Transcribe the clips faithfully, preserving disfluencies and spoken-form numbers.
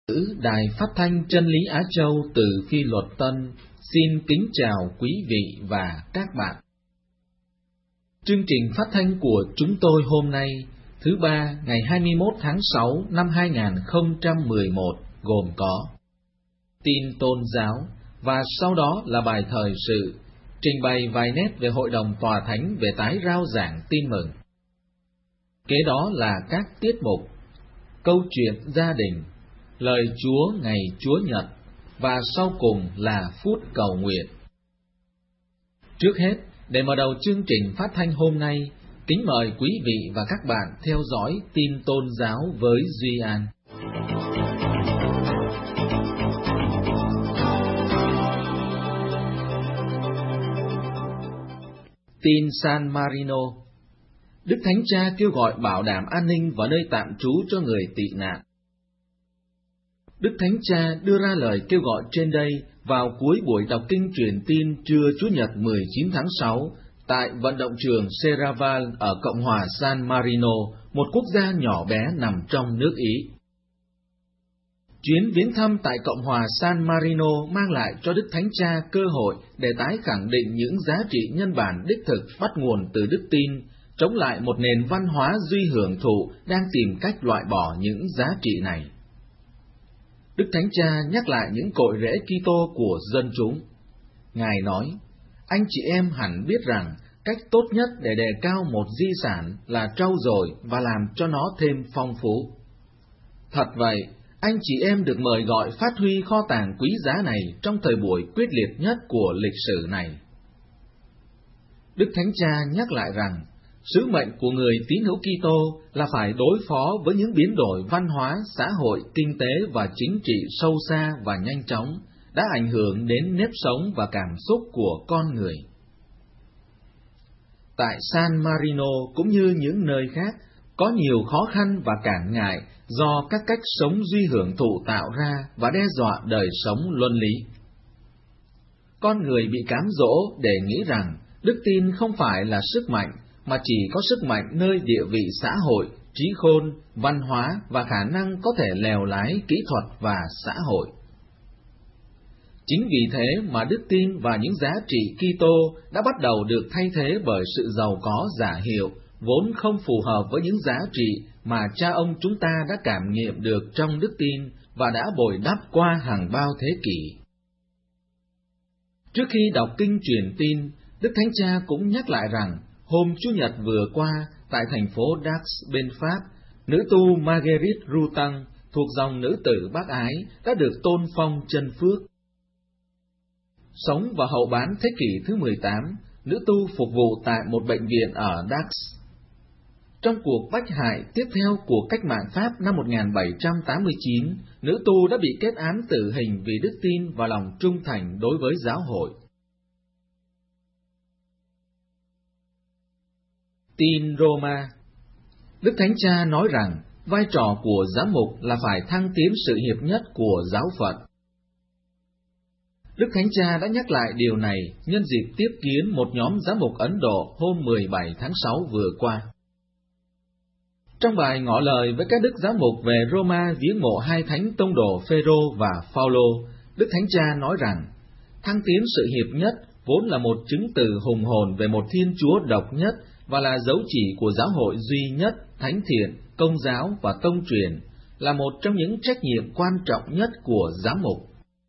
Đài Phát thanh Chân lý Á Châu từ Phi Luật Tân xin kính chào quý vị và các bạn. Chương trình phát thanh của chúng tôi hôm nay, thứ ba ngày hai mươi mốt tháng sáu năm hai nghìn không trăm mười một gồm có tin tôn giáo và sau đó là bài thời sự, trình bày vài nét về Hội đồng Tòa Thánh về tái rao giảng tin mừng. Kế đó là các tiết mục, câu chuyện gia đình, lời Chúa ngày Chúa Nhật và sau cùng là phút cầu nguyện. Trước hết, để mở đầu chương trình phát thanh hôm nay, kính mời quý vị và các bạn theo dõi tin tôn giáo với Duy An. Tin San Marino. Đức Thánh Cha kêu gọi bảo đảm an ninh và nơi tạm trú cho người tị nạn. Đức Thánh Cha đưa ra lời kêu gọi trên đây vào cuối buổi đọc kinh truyền tin trưa Chủ nhật mười chín tháng sáu tại vận động trường Serravalle ở Cộng hòa San Marino, một quốc gia nhỏ bé nằm trong nước Ý. Chuyến viếng thăm tại Cộng hòa San Marino mang lại cho Đức Thánh Cha cơ hội để tái khẳng định những giá trị nhân bản đích thực bắt nguồn từ đức tin, chống lại một nền văn hóa duy hưởng thụ đang tìm cách loại bỏ những giá trị này. Đức Thánh Cha nhắc lại những cội rễ Kitô của dân chúng. Ngài nói, anh chị em hẳn biết rằng cách tốt nhất để đề cao một di sản là trau dồi và làm cho nó thêm phong phú. Thật vậy, anh chị em được mời gọi phát huy kho tàng quý giá này trong thời buổi quyết liệt nhất của lịch sử này. Đức Thánh Cha nhắc lại rằng, sứ mệnh của người tín hữu Kitô là phải đối phó với những biến đổi văn hóa, xã hội, kinh tế và chính trị sâu xa và nhanh chóng đã ảnh hưởng đến nếp sống và cảm xúc của con người. Tại San Marino cũng như những nơi khác, có nhiều khó khăn và cản ngại do các cách sống duy hưởng thụ tạo ra và đe dọa đời sống luân lý. Con người bị cám dỗ để nghĩ rằng đức tin không phải là sức mạnh, mà chỉ có sức mạnh nơi địa vị xã hội, trí khôn, văn hóa và khả năng có thể lèo lái kỹ thuật và xã hội. Chính vì thế mà đức tin và những giá trị Kitô đã bắt đầu được thay thế bởi sự giàu có giả hiệu, vốn không phù hợp với những giá trị mà cha ông chúng ta đã cảm nghiệm được trong đức tin và đã bồi đắp qua hàng bao thế kỷ. Trước khi đọc kinh truyền tin, Đức Thánh Cha cũng nhắc lại rằng, hôm Chủ nhật vừa qua, tại thành phố Dax bên Pháp, nữ tu Marguerite Rutan thuộc dòng nữ tử Bác Ái đã được tôn phong chân phước. Sống vào hậu bán thế kỷ thứ mười tám, nữ tu phục vụ tại một bệnh viện ở Dax. Trong cuộc bách hại tiếp theo của cách mạng Pháp năm một nghìn bảy trăm tám mươi chín, nữ tu đã bị kết án tử hình vì đức tin và lòng trung thành đối với giáo hội. Tin Roma. Đức Thánh Cha nói rằng vai trò của giám mục là phải thăng tiến sự hiệp nhất của giáo phận. Đức Thánh Cha đã nhắc lại điều này nhân dịp tiếp kiến một nhóm giám mục Ấn Độ hôm mười bảy tháng sáu vừa qua. Trong bài ngỏ lời với các đức giám mục về Roma viếng mộ hai thánh tông đồ Phêrô và Phaolô, Đức Thánh Cha nói rằng thăng tiến sự hiệp nhất vốn là một chứng từ hùng hồn về một Thiên Chúa độc nhất và là dấu chỉ của giáo hội duy nhất, thánh thiện, công giáo và tông truyền, là một trong những trách nhiệm quan trọng nhất của giám mục.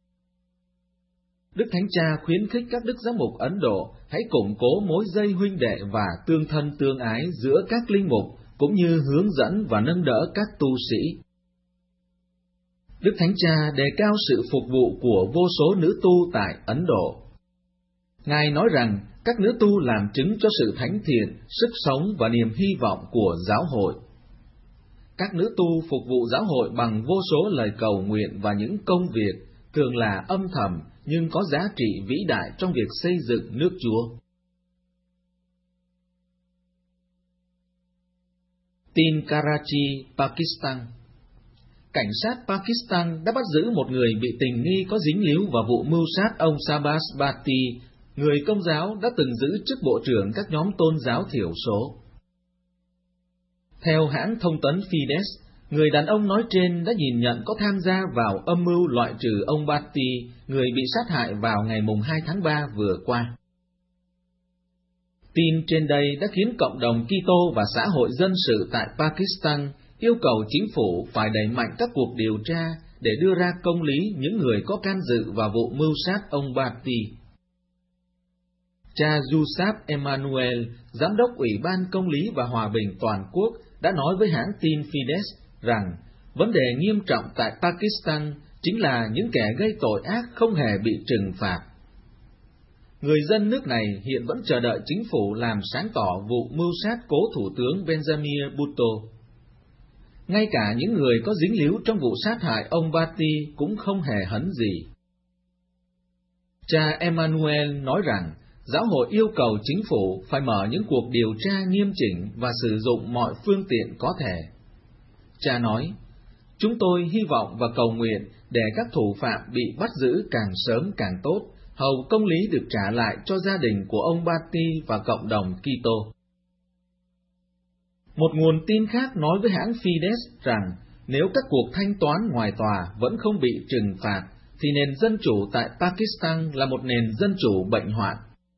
Đức Thánh Cha khuyến khích các đức giám mục Ấn Độ hãy củng cố mối dây huynh đệ và tương thân tương ái giữa các linh mục, cũng như hướng dẫn và nâng đỡ các tu sĩ. Đức Thánh Cha đề cao sự phục vụ của vô số nữ tu tại Ấn Độ. Ngài nói rằng các nữ tu làm chứng cho sự thánh thiện, sức sống và niềm hy vọng của giáo hội. Các nữ tu phục vụ giáo hội bằng vô số lời cầu nguyện và những công việc, thường là âm thầm nhưng có giá trị vĩ đại trong việc xây dựng nước Chúa. Tin Karachi, Pakistan. Cảnh sát Pakistan đã bắt giữ một người bị tình nghi có dính líu vào vụ mưu sát ông Shahbaz Bhatti, người Công giáo đã từng giữ chức bộ trưởng các nhóm tôn giáo thiểu số. Theo hãng thông tấn Fides, Người đàn ông nói trên đã nhìn nhận có tham gia vào âm mưu loại trừ ông Bhatti, người bị sát hại vào ngày mùng hai tháng ba vừa qua. Tin trên đây đã khiến cộng đồng Kitô và xã hội dân sự tại Pakistan yêu cầu chính phủ phải đẩy mạnh các cuộc điều tra để đưa ra công lý những người có can dự vào vụ mưu sát ông Bhatti. Cha Yusuf Emmanuel, Giám đốc Ủy ban Công lý và Hòa bình Toàn quốc, đã nói với hãng tin Fides rằng vấn đề nghiêm trọng tại Pakistan chính là những kẻ gây tội ác không hề bị trừng phạt. Người dân nước này hiện vẫn chờ đợi chính phủ làm sáng tỏ vụ mưu sát cố Thủ tướng Benjamin Bhutto. Ngay cả những người có dính líu trong vụ sát hại ông Bhatti cũng không hề hấn gì. Cha Emmanuel nói rằng giáo hội yêu cầu chính phủ phải mở những cuộc điều tra nghiêm chỉnh và sử dụng mọi phương tiện có thể. Cha nói, chúng tôi hy vọng và cầu nguyện để các thủ phạm bị bắt giữ càng sớm càng tốt, hầu công lý được trả lại cho gia đình của ông Bhatti và cộng đồng Kitô. Một nguồn tin khác nói với hãng Fides rằng nếu các cuộc thanh toán ngoài tòa vẫn không bị trừng phạt, thì nền dân chủ tại Pakistan là một nền dân chủ bệnh hoạn.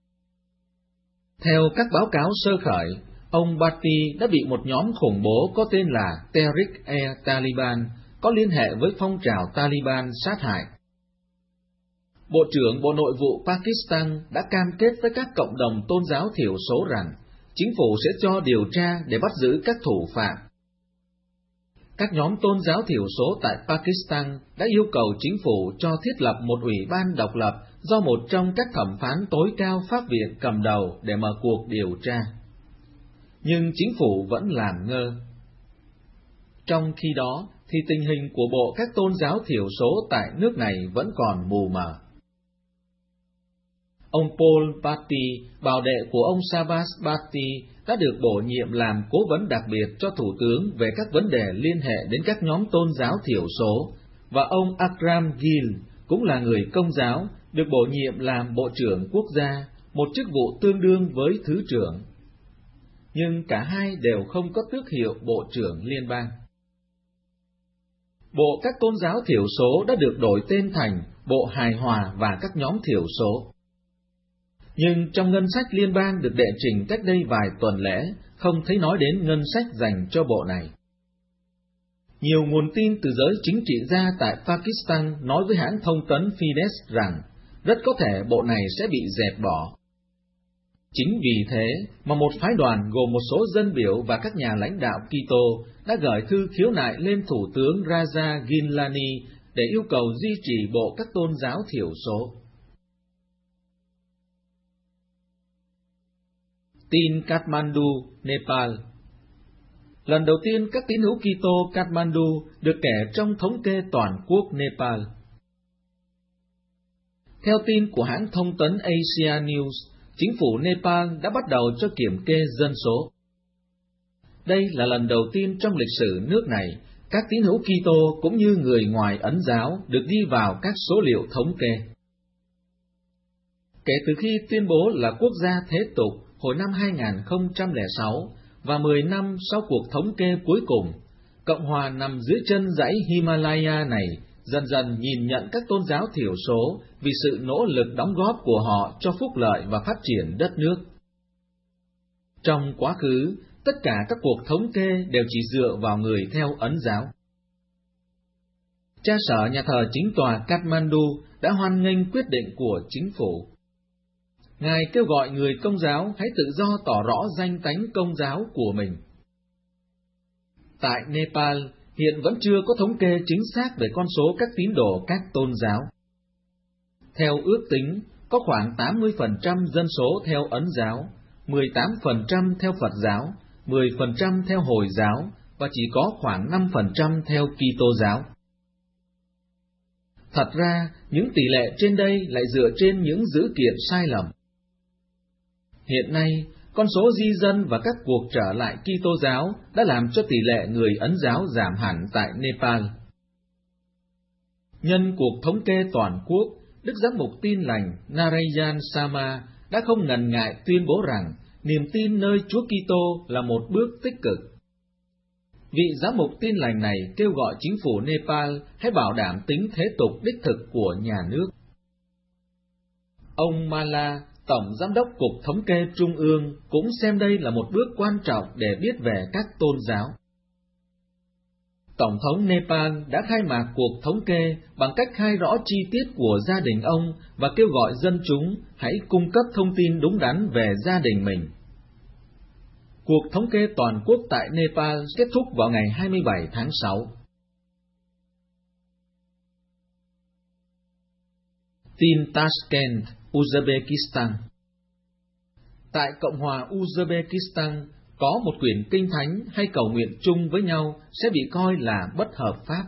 Theo các báo cáo sơ khởi, ông Bhatti đã bị một nhóm khủng bố có tên là Tehrik-e-Taliban có liên hệ với phong trào Taliban sát hại. Bộ trưởng Bộ Nội vụ Pakistan đã cam kết với các cộng đồng tôn giáo thiểu số rằng chính phủ sẽ cho điều tra để bắt giữ các thủ phạm. Các nhóm tôn giáo thiểu số tại Pakistan đã yêu cầu chính phủ cho thiết lập một ủy ban độc lập do một trong các thẩm phán tối cao Pháp viện cầm đầu để mở cuộc điều tra. Nhưng chính phủ vẫn làm ngơ. Trong khi đó, thì tình hình của bộ các tôn giáo thiểu số tại nước này vẫn còn mù mờ. Ông Paul Bhatti, bảo đệ của ông Shahbaz Bhatti, đã được bổ nhiệm làm cố vấn đặc biệt cho Thủ tướng về các vấn đề liên hệ đến các nhóm tôn giáo thiểu số, và ông Akram Gill cũng là người Công giáo, được bổ nhiệm làm Bộ trưởng Quốc gia, một chức vụ tương đương với Thứ trưởng. Nhưng cả hai đều không có tước hiệu Bộ trưởng Liên bang. Bộ các tôn giáo thiểu số đã được đổi tên thành Bộ Hài hòa và các nhóm thiểu số. Nhưng trong ngân sách liên bang được đệ trình cách đây vài tuần lễ, không thấy nói đến ngân sách dành cho bộ này. Nhiều nguồn tin từ giới chính trị gia tại Pakistan nói với hãng thông tấn Fides rằng rất có thể bộ này sẽ bị dẹp bỏ. Chính vì thế mà một phái đoàn gồm một số dân biểu và các nhà lãnh đạo Kitô đã gửi thư khiếu nại lên Thủ tướng Raja Gilani để yêu cầu duy trì bộ các tôn giáo thiểu số. Tin Kathmandu, Nepal. Lần đầu tiên các tín hữu Kitô Kathmandu được kể trong thống kê toàn quốc Nepal. Theo tin của hãng thông tấn Asia News, chính phủ Nepal đã bắt đầu cho kiểm kê dân số. Đây là lần đầu tiên trong lịch sử nước này, các tín hữu Kitô cũng như người ngoài Ấn giáo được ghi vào các số liệu thống kê. Kể từ khi tuyên bố là quốc gia thế tục hồi năm hai nghìn không trăm lẻ sáu và mười năm sau cuộc thống kê cuối cùng, Cộng hòa nằm dưới chân dãy Himalaya này dần dần nhìn nhận các tôn giáo thiểu số vì sự nỗ lực đóng góp của họ cho phúc lợi và phát triển đất nước. Trong quá khứ, tất cả các cuộc thống kê đều chỉ dựa vào người theo Ấn giáo. Cha sở nhà thờ chính tòa Kathmandu đã hoan nghênh quyết định của chính phủ. Ngài kêu gọi người Công giáo hãy tự do tỏ rõ danh tánh Công giáo của mình. Tại Nepal, hiện vẫn chưa có thống kê chính xác về con số các tín đồ các tôn giáo. Theo ước tính, có khoảng tám mươi phần trăm dân số theo Ấn giáo, mười tám phần trăm theo Phật giáo, mười phần trăm theo Hồi giáo và chỉ có khoảng năm phần trăm theo Kitô giáo. Thật ra, những tỷ lệ trên đây lại dựa trên những dữ kiện sai lầm. Hiện nay, con số di dân và các cuộc trở lại Kitô giáo đã làm cho tỷ lệ người Ấn giáo giảm hẳn tại Nepal. Nhân cuộc thống kê toàn quốc, Đức Giám mục Tin lành Narayan Sama đã không ngần ngại tuyên bố rằng niềm tin nơi Chúa Kitô là một bước tích cực. Vị giám mục Tin Lành này kêu gọi chính phủ Nepal hãy bảo đảm tính thế tục đích thực của nhà nước. Ông Mala, Tổng Giám đốc Cục Thống kê Trung ương, cũng xem đây là một bước quan trọng để biết về các tôn giáo. Tổng thống Nepal đã khai mạc cuộc thống kê bằng cách khai rõ chi tiết của gia đình ông và kêu gọi dân chúng hãy cung cấp thông tin đúng đắn về gia đình mình. Cuộc thống kê toàn quốc tại Nepal kết thúc vào ngày hai mươi bảy tháng sáu. Tin Tashkent, Uzbekistan. Tại Cộng hòa Uzbekistan, có một quyển kinh thánh hay cầu nguyện chung với nhau sẽ bị coi là bất hợp pháp.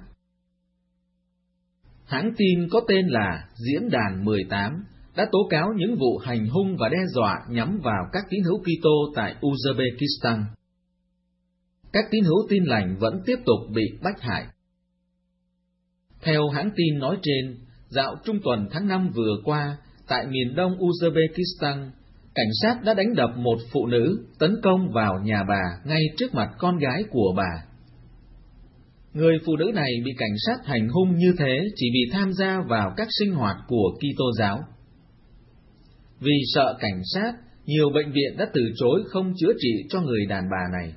Hãng tin có tên là Diễn đàn mười tám đã tố cáo những vụ hành hung và đe dọa nhắm vào các tín hữu Kitô tại Uzbekistan. Các tín hữu Tin Lành vẫn tiếp tục bị bách hại. Theo hãng tin nói trên, dạo trung tuần tháng năm vừa qua, tại miền đông Uzbekistan, cảnh sát đã đánh đập một phụ nữ, tấn công vào nhà bà ngay trước mặt con gái của bà. Người phụ nữ này bị cảnh sát hành hung như thế chỉ vì tham gia vào các sinh hoạt của Kitô giáo. Vì sợ cảnh sát, nhiều bệnh viện đã từ chối không chữa trị cho người đàn bà này.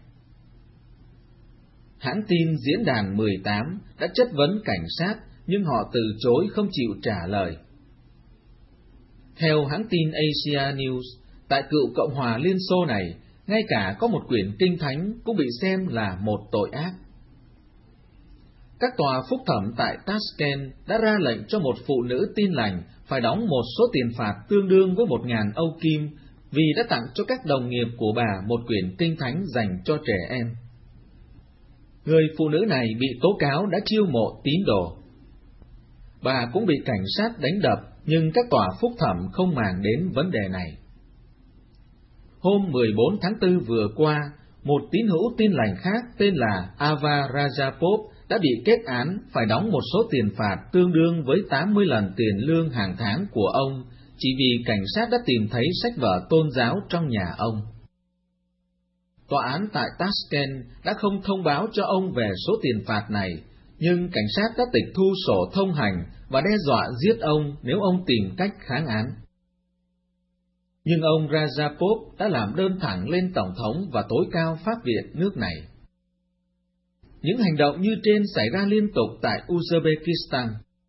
Hãng tin Diễn đàn mười tám đã chất vấn cảnh sát, nhưng họ từ chối không chịu trả lời. Theo hãng tin Asia News, tại cựu Cộng hòa Liên Xô này, ngay cả có một quyển kinh thánh cũng bị xem là một tội ác. Các tòa phúc thẩm tại Tashkent đã ra lệnh cho một phụ nữ Tin Lành phải đóng một số tiền phạt tương đương với một ngàn Âu Kim vì đã tặng cho các đồng nghiệp của bà một quyển kinh thánh dành cho trẻ em. Người phụ nữ này bị tố cáo đã chiêu mộ tín đồ. Bà cũng bị cảnh sát đánh đập, nhưng các tòa phúc thẩm không màng đến vấn đề này. Hôm mười bốn tháng tư vừa qua, một tín hữu Tin Lành khác tên là Ava Rajapop đã bị kết án phải đóng một số tiền phạt tương đương với tám mươi lần tiền lương hàng tháng của ông, chỉ vì cảnh sát đã tìm thấy sách vở tôn giáo trong nhà ông. Tòa án tại Tashkent đã không thông báo cho ông về số tiền phạt này, nhưng cảnh sát đã tịch thu sổ thông hành và đe dọa giết ông nếu ông tìm cách kháng án. Nhưng ông Rajapop đã làm đơn thẳng lên Tổng thống và tối cao Pháp viện nước này. Những hành động như trên xảy ra liên tục tại Uzbekistan.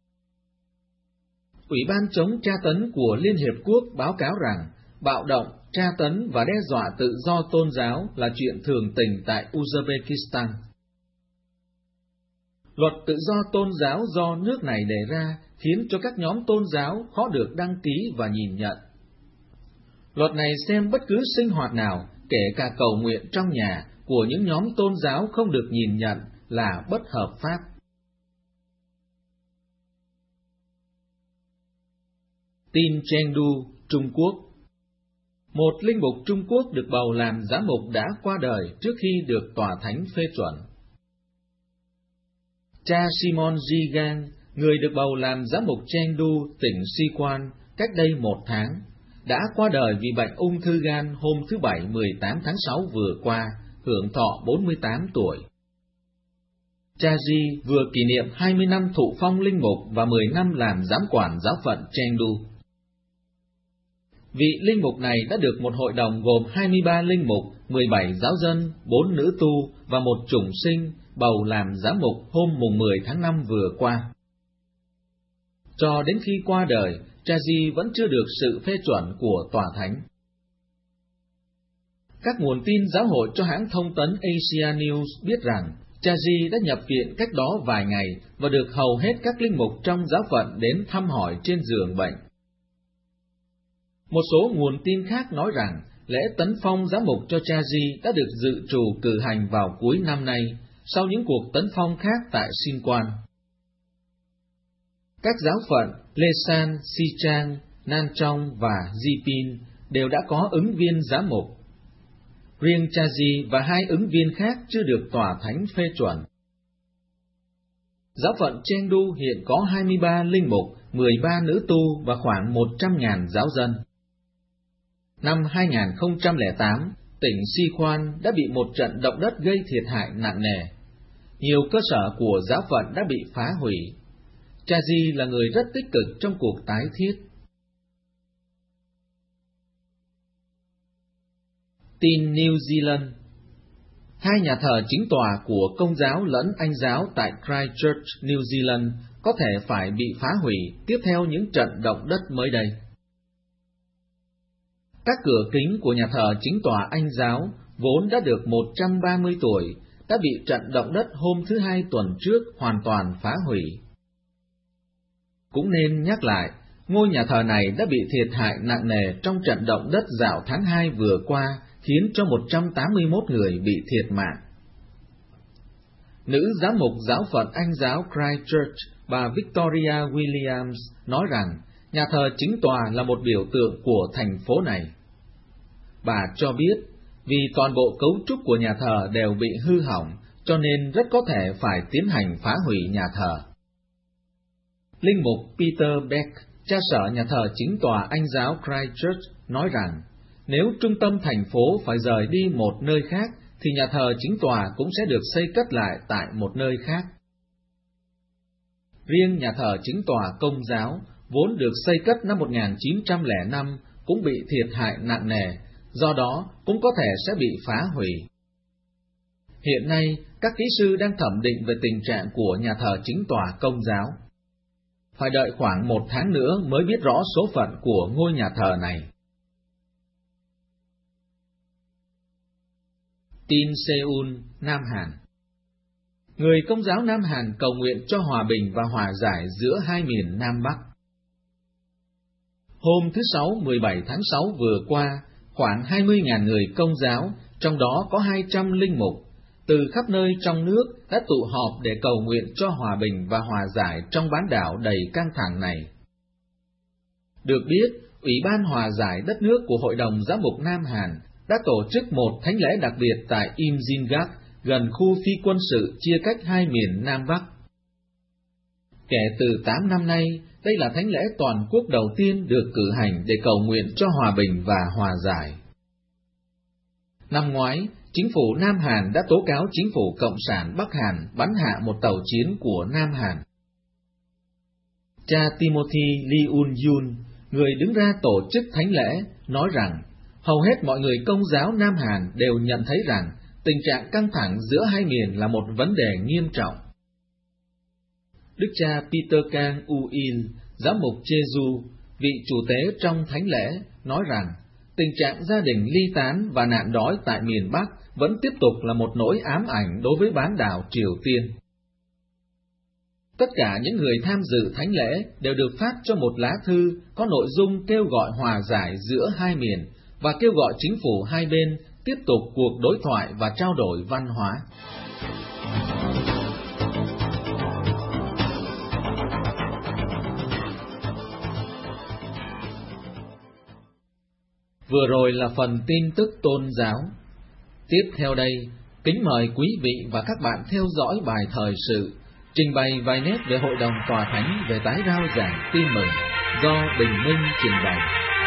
Ủy ban chống tra tấn của Liên Hiệp Quốc báo cáo rằng bạo động, tra tấn và đe dọa tự do tôn giáo là chuyện thường tình tại Uzbekistan. Luật tự do tôn giáo do nước này đề ra khiến cho các nhóm tôn giáo khó được đăng ký và nhìn nhận. Luật này xem bất cứ sinh hoạt nào, kể cả cầu nguyện trong nhà, của những nhóm tôn giáo không được nhìn nhận là bất hợp pháp. Tin Chengdu, Trung Quốc. Một linh mục Trung Quốc được bầu làm giám mục đã qua đời trước khi được tòa thánh phê chuẩn. Cha Simon Jigang, người được bầu làm giám mục Chengdu, tỉnh Sichuan, cách đây một tháng, đã qua đời vì bệnh ung thư gan hôm thứ Bảy mười tám tháng sáu vừa qua, hưởng thọ bốn mươi tám tuổi. Cha Ji vừa kỷ niệm hai mươi năm thụ phong linh mục và mười năm làm giám quản giáo phận Chengdu. Vị linh mục này đã được một hội đồng gồm hai mươi ba linh mục, mười bảy giáo dân, bốn nữ tu và một chủng sinh bầu làm giám mục hôm mùng mười tháng năm vừa qua. Cho đến khi qua đời, Cha Ji vẫn chưa được sự phê chuẩn của tòa thánh. Các nguồn tin giáo hội cho hãng thông tấn Asia News biết rằng Cha Ji đã nhập viện cách đó vài ngày và được hầu hết các linh mục trong giáo phận đến thăm hỏi trên giường bệnh. Một số nguồn tin khác nói rằng lễ tấn phong giám mục cho Cha Ji đã được dự trù cử hành vào cuối năm nay, sau những cuộc tấn phong khác tại Sichuan. Các giáo phận Lesan, Sichang, Nanchong và Jipin đều đã có ứng viên giám mục. Riêng Cha Ji và hai ứng viên khác chưa được tòa thánh phê chuẩn. Giáo phận Chengdu hiện có hai mươi ba linh mục, mười ba nữ tu và khoảng một trăm nghìn giáo dân. Năm hai nghìn không trăm lẻ tám, tỉnh Sichuan đã bị một trận động đất gây thiệt hại nặng nề, Nhiều cơ sở của giáo phận đã bị phá hủy. Cha Di là người rất tích cực trong cuộc tái thiết. Tin New Zealand. Hai nhà thờ chính tòa của Công giáo lẫn Anh giáo tại Christchurch, New Zealand có thể phải bị phá hủy tiếp theo những trận động đất mới đây. Các cửa kính của nhà thờ chính tòa Anh giáo vốn đã được một trăm ba mươi tuổi, đã bị trận động đất hôm thứ Hai tuần trước hoàn toàn phá hủy. Cũng nên nhắc lại, ngôi nhà thờ này đã bị thiệt hại nặng nề trong trận động đất dạo tháng hai vừa qua, khiến cho một trăm tám mươi mốt người bị thiệt mạng. Nữ giám mục giáo phận Anh giáo Christchurch, bà Victoria Williams, nói rằng nhà thờ chính tòa là một biểu tượng của thành phố này. Bà cho biết, vì toàn bộ cấu trúc của nhà thờ đều bị hư hỏng, cho nên rất có thể phải tiến hành phá hủy nhà thờ. Linh mục Peter Beck, cha sở nhà thờ chính tòa Anh giáo Christchurch, nói rằng, nếu trung tâm thành phố phải rời đi một nơi khác, thì nhà thờ chính tòa cũng sẽ được xây cất lại tại một nơi khác. Riêng nhà thờ chính tòa Công giáo, vốn được xây cất năm một nghìn chín trăm lẻ năm, cũng bị thiệt hại nặng nề, do đó cũng có thể sẽ bị phá hủy. Hiện nay, các kỹ sư đang thẩm định về tình trạng của nhà thờ chính tòa Công giáo. Phải đợi khoảng một tháng nữa mới biết rõ số phận của ngôi nhà thờ này. Tin Seoul, Nam Hàn. Người Công giáo Nam Hàn cầu nguyện cho hòa bình và hòa giải giữa hai miền Nam Bắc. Hôm thứ Sáu mười bảy tháng sáu vừa qua, khoảng hai mươi nghìn người Công giáo, trong đó có hai trăm linh mục, từ khắp nơi trong nước đã tụ họp để cầu nguyện cho hòa bình và hòa giải trong bán đảo đầy căng thẳng này. Được biết, Ủy ban Hòa giải đất nước của Hội đồng Giám mục Nam Hàn đã tổ chức một thánh lễ đặc biệt tại Imjingat, gần khu phi quân sự chia cách hai miền Nam Bắc. Kể từ tám năm nay, đây là thánh lễ toàn quốc đầu tiên được cử hành để cầu nguyện cho hòa bình và hòa giải. Năm ngoái, chính phủ Nam Hàn đã tố cáo chính phủ Cộng sản Bắc Hàn bắn hạ một tàu chiến của Nam Hàn. Cha Timothy Lee Un-yun, người đứng ra tổ chức thánh lễ, nói rằng hầu hết mọi người Công giáo Nam Hàn đều nhận thấy rằng tình trạng căng thẳng giữa hai miền là một vấn đề nghiêm trọng. Đức cha Peter Kang U-il, giám mục Jeju, vị chủ tế trong thánh lễ, nói rằng tình trạng gia đình ly tán và nạn đói tại miền Bắc vẫn tiếp tục là một nỗi ám ảnh đối với bán đảo Triều Tiên. Tất cả những người tham dự thánh lễ đều được phát cho một lá thư có nội dung kêu gọi hòa giải giữa hai miền và kêu gọi chính phủ hai bên tiếp tục cuộc đối thoại và trao đổi văn hóa. Vừa rồi là phần tin tức tôn giáo. Tiếp theo đây, kính mời quý vị và các bạn theo dõi bài thời sự, trình bày vài nét về Hội đồng Tòa Thánh về tái rao giảng tin mừng do Bình Minh trình bày.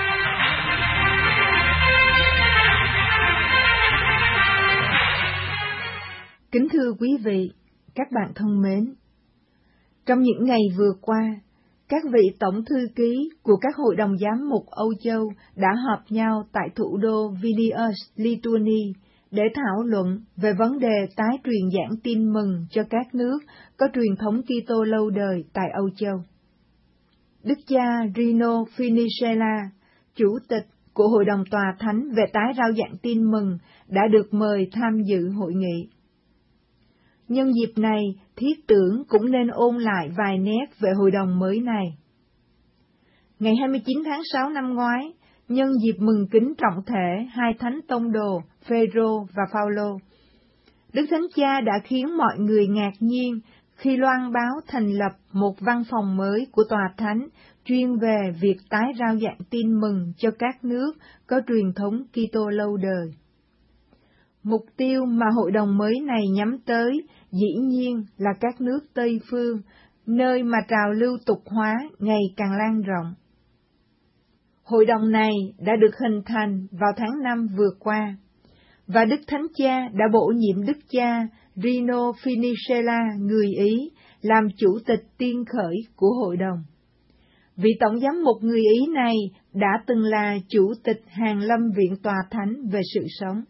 Kính thưa quý vị, các bạn thân mến, trong những ngày vừa qua, các vị tổng thư ký của các hội đồng giám mục Âu Châu đã họp nhau tại thủ đô Vilnius, Lithuania, để thảo luận về vấn đề tái truyền giảng tin mừng cho các nước có truyền thống Kitô lâu đời tại Âu Châu. Đức cha Rino Finichella, chủ tịch của Hội đồng Tòa Thánh về tái rao giảng tin mừng, đã được mời tham dự hội nghị. Nhân dịp này, thiết tưởng cũng nên ôn lại vài nét về hội đồng mới này. Ngày hai mươi chín tháng sáu năm ngoái, nhân dịp mừng kính trọng thể hai thánh tông đồ Phêrô và Phaolô, Đức Thánh Cha đã khiến mọi người ngạc nhiên khi loan báo thành lập một văn phòng mới của Tòa Thánh chuyên về việc tái rao giảng tin mừng cho các nước có truyền thống Kitô lâu đời. Mục tiêu mà hội đồng mới này nhắm tới dĩ nhiên là các nước Tây Phương, nơi mà trào lưu tục hóa ngày càng lan rộng. Hội đồng này đã được hình thành vào tháng năm vừa qua, và Đức Thánh Cha đã bổ nhiệm Đức cha Rino Funicello, người Ý, làm chủ tịch tiên khởi của hội đồng. Vị tổng giám mục người Ý này đã từng là chủ tịch Hàn Lâm Viện Tòa Thánh về sự sống.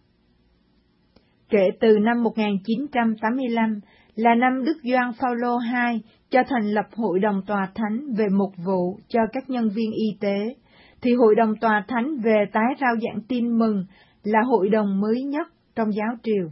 Kể từ năm một nghìn chín trăm tám mươi lăm là năm Đức Gioan Phaolô hai cho thành lập Hội đồng Tòa Thánh về mục vụ cho các nhân viên y tế, thì Hội đồng Tòa Thánh về tái rao giảng tin mừng là hội đồng mới nhất trong giáo triều.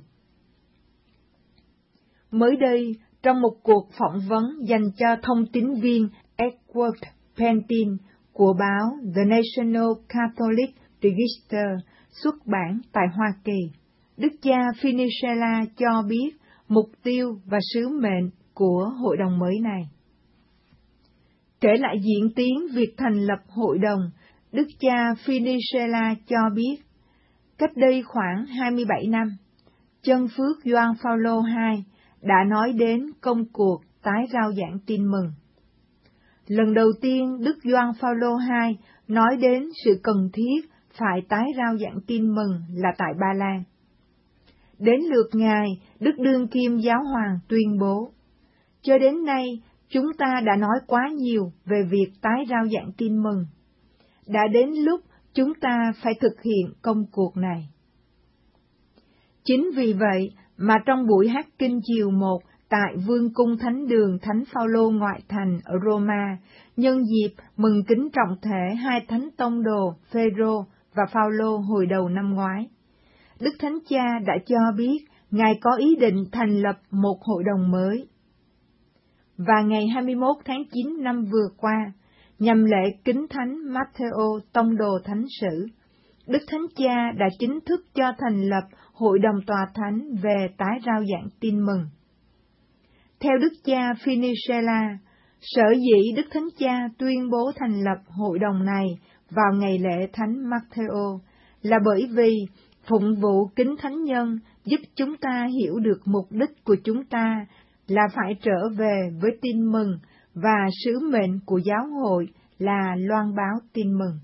Mới đây, trong một cuộc phỏng vấn dành cho thông tín viên Edward Pentin của báo The National Catholic Register xuất bản tại Hoa Kỳ, Đức cha Funicello cho biết mục tiêu và sứ mệnh của hội đồng mới này. Kể lại diễn tiến việc thành lập hội đồng, Đức cha Funicello cho biết, cách đây khoảng hai mươi bảy năm, chân phước Gioan Phaolô hai đã nói đến công cuộc tái rao giảng tin mừng. Lần đầu tiên Đức Gioan Phaolô hai nói đến sự cần thiết phải tái rao giảng tin mừng là tại Ba Lan. Đến lượt Ngài, Đức Đương Kim Giáo Hoàng tuyên bố, cho đến nay chúng ta đã nói quá nhiều về việc tái rao giảng tin mừng. Đã đến lúc chúng ta phải thực hiện công cuộc này. Chính vì vậy mà trong buổi hát kinh chiều một tại Vương cung Thánh đường Thánh Phaolô ngoại thành ở Roma, nhân dịp mừng kính trọng thể hai thánh tông đồ Phêrô và Phaolô hồi đầu năm ngoái, Đức Thánh Cha đã cho biết Ngài có ý định thành lập một hội đồng mới. Và ngày hai mươi mốt tháng chín năm vừa qua, nhằm lễ kính thánh Mattheo tông đồ thánh sử, Đức Thánh Cha đã chính thức cho thành lập Hội đồng Tòa Thánh về tái rao giảng tin mừng. Theo Đức cha Funicello, sở dĩ Đức Thánh Cha tuyên bố thành lập hội đồng này vào ngày lễ Thánh Mattheo là bởi vì phụng vụ kính thánh nhân giúp chúng ta hiểu được mục đích của chúng ta là phải trở về với tin mừng và sứ mệnh của giáo hội là loan báo tin mừng.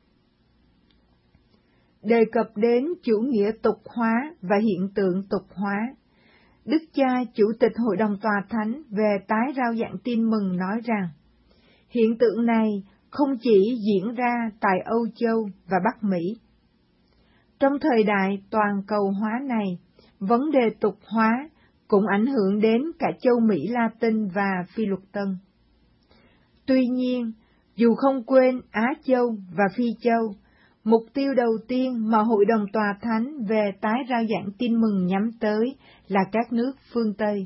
Đề cập đến chủ nghĩa tục hóa và hiện tượng tục hóa, Đức cha Chủ tịch Hội đồng Tòa Thánh về tái rao giảng tin mừng nói rằng, hiện tượng này không chỉ diễn ra tại Âu Châu và Bắc Mỹ. Trong thời đại toàn cầu hóa này, vấn đề tục hóa cũng ảnh hưởng đến cả châu Mỹ Latin và Phi Luật Tân. Tuy nhiên, dù không quên Á Châu và Phi Châu, mục tiêu đầu tiên mà Hội đồng Tòa Thánh về tái rao giảng tin mừng nhắm tới là các nước phương Tây.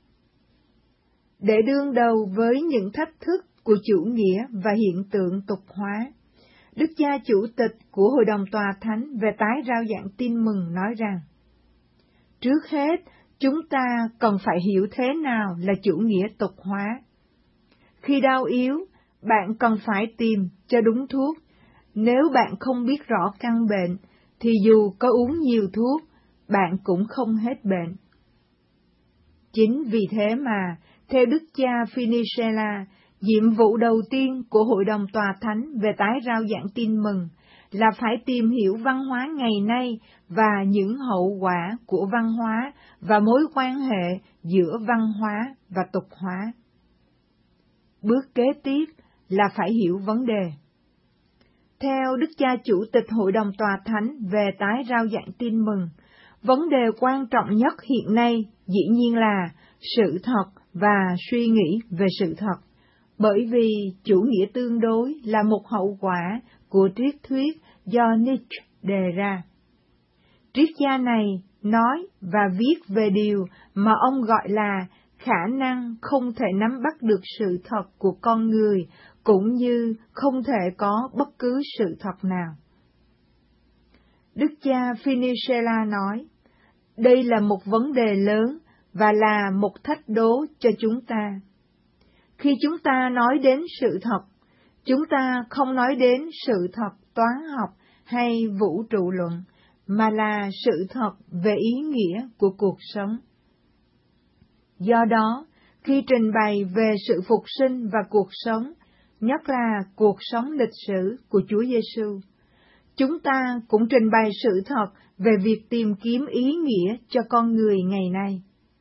Để đương đầu với những thách thức của chủ nghĩa và hiện tượng tục hóa, Đức cha Chủ tịch của Hội đồng Tòa Thánh về tái rao giảng tin mừng nói rằng, trước hết, chúng ta cần phải hiểu thế nào là chủ nghĩa tục hóa. Khi đau yếu, bạn cần phải tìm cho đúng thuốc. Nếu bạn không biết rõ căn bệnh, thì dù có uống nhiều thuốc, bạn cũng không hết bệnh. Chính vì thế mà, theo Đức cha Funicello, nhiệm vụ đầu tiên của Hội đồng Tòa Thánh về tái rao giảng tin mừng là phải tìm hiểu văn hóa ngày nay và những hậu quả của văn hóa và mối quan hệ giữa văn hóa và tục hóa. Bước kế tiếp là phải hiểu vấn đề. Theo Đức cha Chủ tịch Hội đồng Tòa Thánh về tái rao giảng tin mừng, vấn đề quan trọng nhất hiện nay dĩ nhiên là sự thật và suy nghĩ về sự thật, bởi vì chủ nghĩa tương đối là một hậu quả của triết thuyết do Nietzsche đề ra. Triết gia này nói và viết về điều mà ông gọi là khả năng không thể nắm bắt được sự thật của con người, cũng như không thể có bất cứ sự thật nào. Đức cha Funicello nói, đây là một vấn đề lớn và là một thách đố cho chúng ta. Khi chúng ta nói đến sự thật, chúng ta không nói đến sự thật toán học hay vũ trụ luận, mà là sự thật về ý nghĩa của cuộc sống. Do đó, khi trình bày về sự phục sinh và cuộc sống, nhất là cuộc sống lịch sử của Chúa Giêsu, chúng ta cũng trình bày sự thật về việc tìm kiếm ý nghĩa cho con người ngày nay.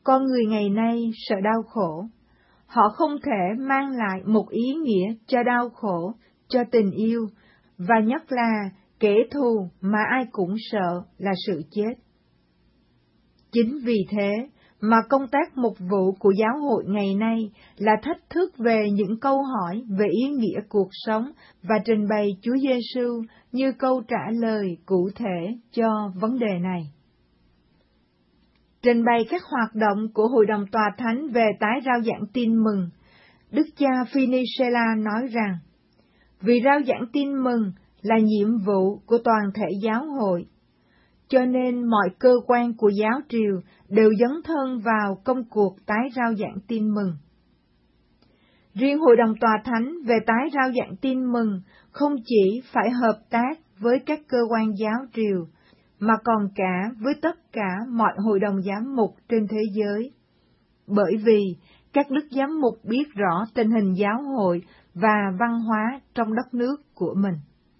con người ngày nay sợ đau khổ. Họ không thể mang lại một ý nghĩa cho đau khổ, cho tình yêu, và nhất là kẻ thù mà ai cũng sợ là sự chết. Chính vì thế mà công tác mục vụ của giáo hội ngày nay là thách thức về những câu hỏi về ý nghĩa cuộc sống và trình bày Chúa Giêsu như câu trả lời cụ thể cho vấn đề này. Trình bày các hoạt động của Hội đồng Tòa Thánh về tái rao giảng tin mừng, Đức cha Finicella nói rằng, vì rao giảng tin mừng là nhiệm vụ của toàn thể giáo hội, cho nên mọi cơ quan của giáo triều đều dấn thân vào công cuộc tái rao giảng tin mừng. Riêng Hội đồng Tòa Thánh về tái rao giảng tin mừng không chỉ phải hợp tác với các cơ quan giáo triều, mà còn cả với tất cả mọi hội đồng giám mục trên thế giới. Bởi vì các đức giám mục biết rõ tình hình giáo hội và văn hóa trong đất nước của mình.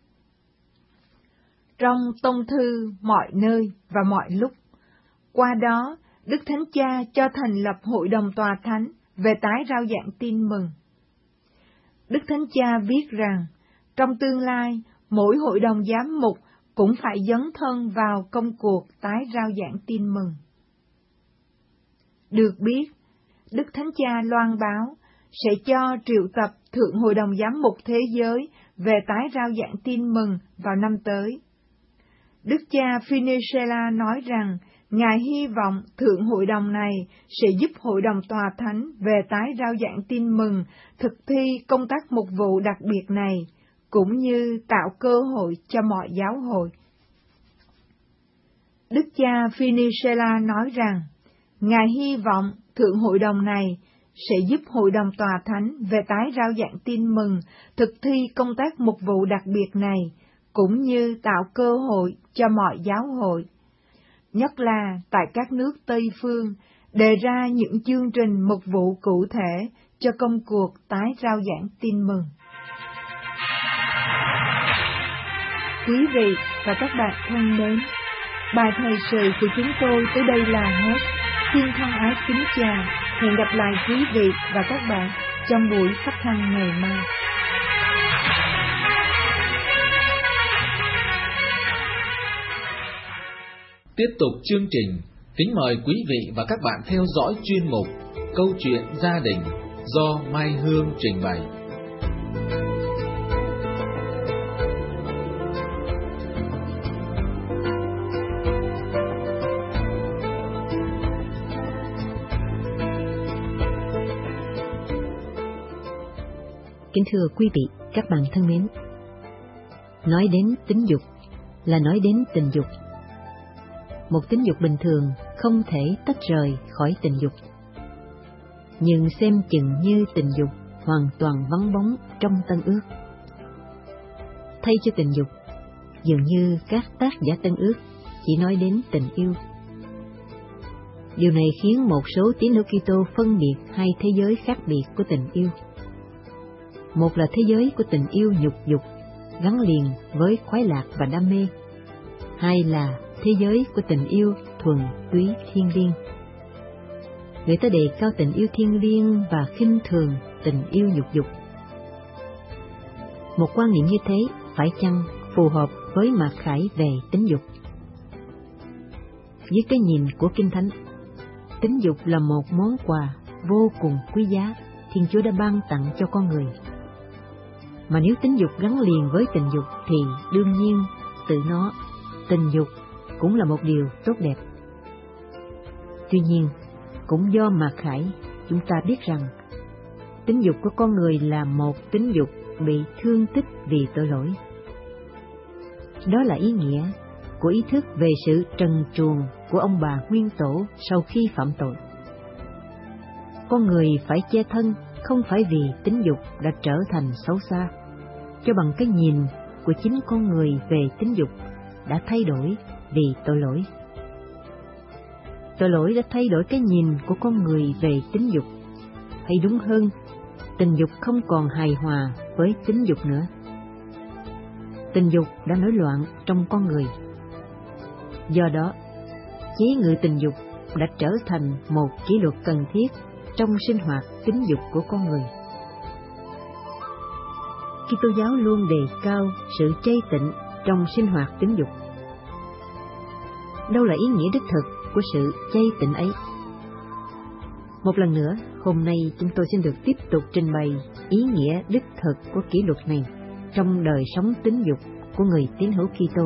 Trong tông thư mọi nơi và mọi lúc, qua đó Đức Thánh Cha cho thành lập Hội đồng Tòa Thánh về tái rao giảng tin mừng. Đức Thánh Cha viết rằng, trong tương lai, mỗi hội đồng giám mục cũng phải dấn thân vào công cuộc tái rao giảng tin mừng. Được biết, Đức Thánh Cha loan báo sẽ cho triệu tập Thượng Hội đồng Giám mục Thế giới về tái rao giảng tin mừng vào năm tới. Đức cha Finicella nói rằng, Ngài hy vọng Thượng Hội đồng này sẽ giúp Hội đồng Tòa Thánh về tái rao giảng tin mừng thực thi công tác mục vụ đặc biệt này, cũng như tạo cơ hội cho mọi giáo hội. Đức cha Finicella nói rằng, Ngài hy vọng Thượng Hội đồng này sẽ giúp Hội đồng Tòa Thánh về tái rao giảng tin mừng thực thi công tác mục vụ đặc biệt này, cũng như tạo cơ hội cho mọi giáo hội, nhất là tại các nước Tây Phương, đề ra những chương trình mục vụ cụ thể cho công cuộc tái rao giảng tin mừng. Quý vị và các bạn thân mến, bài thời sự của chúng tôi tới đây là hết. Xin thân ái kính chào, hẹn gặp lại quý vị và các bạn trong buổi phát thanh ngày mai. Tiếp tục chương trình, kính mời quý vị và các bạn theo dõi chuyên mục Câu chuyện gia đình do Mai Hương trình bày. Kính thưa quý vị, các bạn thân mến, nói đến tính dục là nói đến tình dục. Một tính dục bình thường không thể tách rời khỏi tình dục, nhưng xem chừng như tình dục hoàn toàn vắng bóng trong Tân Ước. Thay cho tình dục, dường như các tác giả Tân Ước chỉ nói đến tình yêu. Điều này khiến một số tín hữu Kitô phân biệt hai thế giới khác biệt của tình yêu. Một là thế giới của tình yêu nhục dục, gắn liền với khoái lạc và đam mê. Hai là thế giới của tình yêu thuần túy thiêng liêng. Người ta đề cao tình yêu thiêng liêng và khinh thường tình yêu nhục dục. Một quan niệm như thế phải chăng phù hợp với mặc khải về tính dục? Dưới cái nhìn của Kinh Thánh, tính dục là một món quà vô cùng quý giá Thiên Chúa đã ban tặng cho con người. Mà nếu tính dục gắn liền với tình dục thì đương nhiên tự nó, tình dục cũng là một điều tốt đẹp. Tuy nhiên, cũng do mặc khải, chúng ta biết rằng tính dục của con người là một tính dục bị thương tích vì tội lỗi. Đó là ý nghĩa của ý thức về sự trần truồng của ông bà nguyên tổ sau khi phạm tội. Con người phải che thân không phải vì tính dục đã trở thành xấu xa, cho bằng cái nhìn của chính con người về tính dục đã thay đổi vì tội lỗi. Tội lỗi đã thay đổi cái nhìn của con người về tính dục, hay đúng hơn, tình dục không còn hài hòa với tính dục nữa. Tình dục đã nổi loạn trong con người. Do đó, chế ngự tình dục đã trở thành một kỷ luật cần thiết trong sinh hoạt tính dục của con người. Kitô giáo luôn đề cao sự chay tịnh trong sinh hoạt tính dục. Đâu là ý nghĩa đích thực của sự chay tịnh ấy? Một lần nữa, hôm nay chúng tôi xin được tiếp tục trình bày ý nghĩa đích thực của kỷ luật này trong đời sống tính dục của người tín hữu Kitô.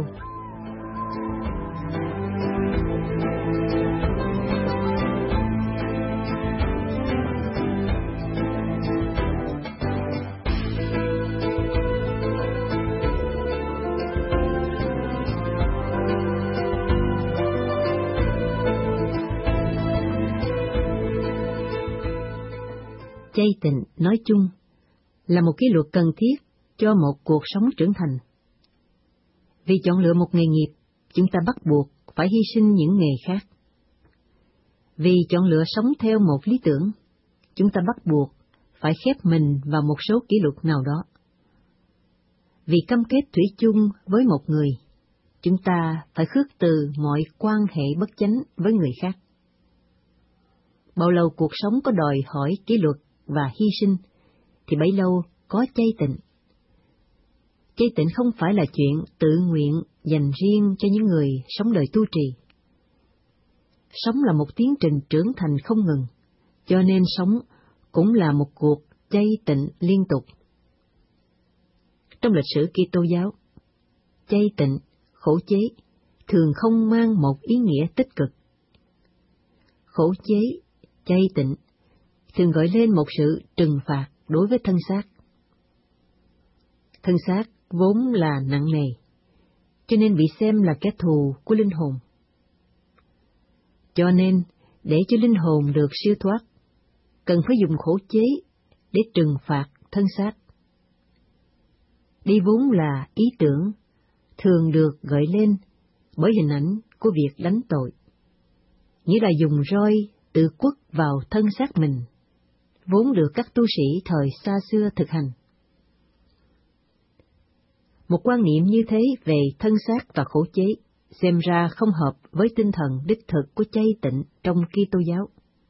Chay tịnh nói chung là một kỷ luật cần thiết cho một cuộc sống trưởng thành. Vì chọn lựa một nghề nghiệp, chúng ta bắt buộc phải hy sinh những nghề khác. Vì chọn lựa sống theo một lý tưởng, chúng ta bắt buộc phải khép mình vào một số kỷ luật nào đó. Vì cam kết thủy chung với một người, chúng ta phải khước từ mọi quan hệ bất chánh với người khác. Bao lâu cuộc sống có đòi hỏi kỷ luật và hy sinh, thì bấy lâu có chay tịnh. Chay tịnh không phải là chuyện tự nguyện dành riêng cho những người sống đời tu trì. Sống là một tiến trình trưởng thành không ngừng, cho nên sống cũng là một cuộc chay tịnh liên tục. Trong lịch sử Kitô giáo, chay tịnh, khổ chế thường không mang một ý nghĩa tích cực. Khổ chế, chay tịnh thường gợi lên một sự trừng phạt đối với thân xác. Thân xác vốn là nặng nề, cho nên bị xem là kẻ thù của linh hồn. Cho nên, để cho linh hồn được siêu thoát, cần phải dùng khổ chế để trừng phạt thân xác. Đây vốn là ý tưởng thường được gợi lên bởi hình ảnh của việc đánh tội, nghĩa là dùng roi tự quất vào thân xác mình, vốn được các tu sĩ thời xa xưa thực hành. Một quan niệm như thế về thân xác và khổ chế xem ra không hợp với tinh thần đích thực của chay tịnh trong Kitô giáo.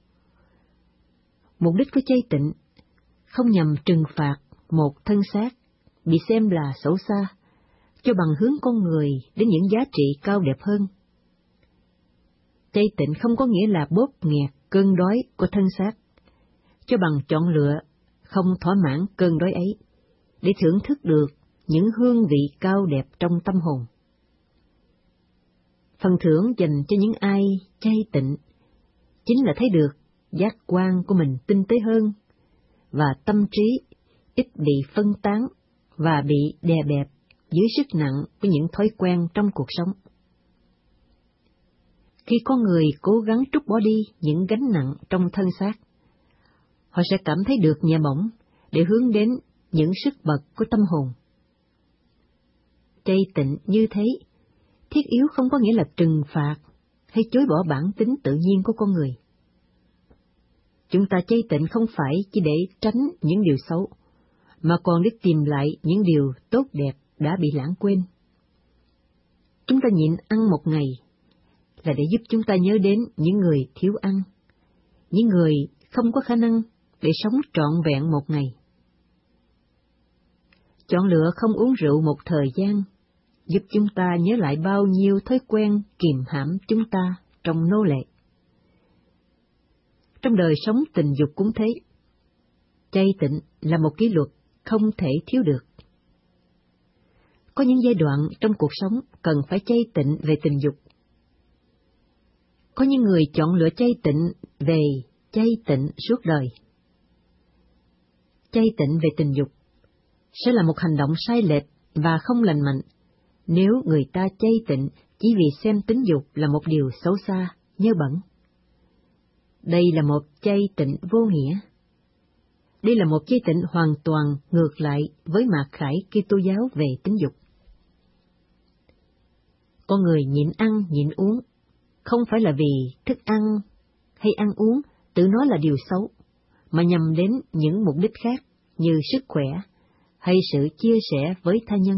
Mục đích của chay tịnh không nhằm trừng phạt một thân xác bị xem là xấu xa, cho bằng hướng con người đến những giá trị cao đẹp hơn. Chay tịnh không có nghĩa là bóp nghẹt cơn đói của thân xác, cho bằng chọn lựa không thỏa mãn cơn đói ấy, để thưởng thức được những hương vị cao đẹp trong tâm hồn. Phần thưởng dành cho những ai chay tịnh chính là thấy được giác quan của mình tinh tế hơn, và tâm trí ít bị phân tán và bị đè bẹp dưới sức nặng của những thói quen trong cuộc sống. Khi con người cố gắng trút bỏ đi những gánh nặng trong thân xác, họ sẽ cảm thấy được nhẹ bổng để hướng đến những sức bật của tâm hồn. Chay tịnh như thế, thiết yếu không có nghĩa là trừng phạt hay chối bỏ bản tính tự nhiên của con người. Chúng ta chay tịnh không phải chỉ để tránh những điều xấu, mà còn để tìm lại những điều tốt đẹp đã bị lãng quên. Chúng ta nhịn ăn một ngày là để giúp chúng ta nhớ đến những người thiếu ăn, những người không có khả năng để sống trọn vẹn một ngày. Chọn lựa không uống rượu một thời gian giúp chúng ta nhớ lại bao nhiêu thói quen kìm hãm chúng ta trong nô lệ. Trong đời sống tình dục cũng thế, chay tịnh là một kỷ luật không thể thiếu được. Có những giai đoạn trong cuộc sống cần phải chay tịnh về tình dục. Có những người chọn lựa chay tịnh về chay tịnh suốt đời. Chay tịnh về tình dục sẽ là một hành động sai lệch và không lành mạnh nếu người ta chay tịnh chỉ vì xem tính dục là một điều xấu xa, nhơ bẩn. Đây là một chay tịnh vô nghĩa. Đây là một chay tịnh hoàn toàn ngược lại với mạt khải Kitô giáo về tính dục. Con người nhịn ăn, nhịn uống, không phải là vì thức ăn hay ăn uống tự nó là điều xấu, mà nhằm đến những mục đích khác như sức khỏe hay sự chia sẻ với tha nhân.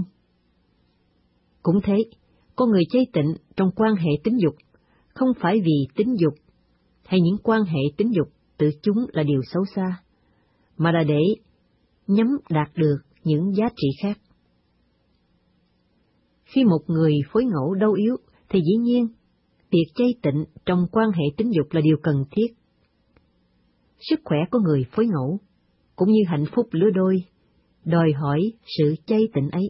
Cũng thế, con người chay tịnh trong quan hệ tính dục không phải vì tính dục hay những quan hệ tính dục tự chúng là điều xấu xa, mà là để nhắm đạt được những giá trị khác. Khi một người phối ngẫu đau yếu, thì dĩ nhiên, việc chay tịnh trong quan hệ tính dục là điều cần thiết. Sức khỏe của người phối ngẫu, cũng như hạnh phúc lứa đôi, đòi hỏi sự chay tịnh ấy.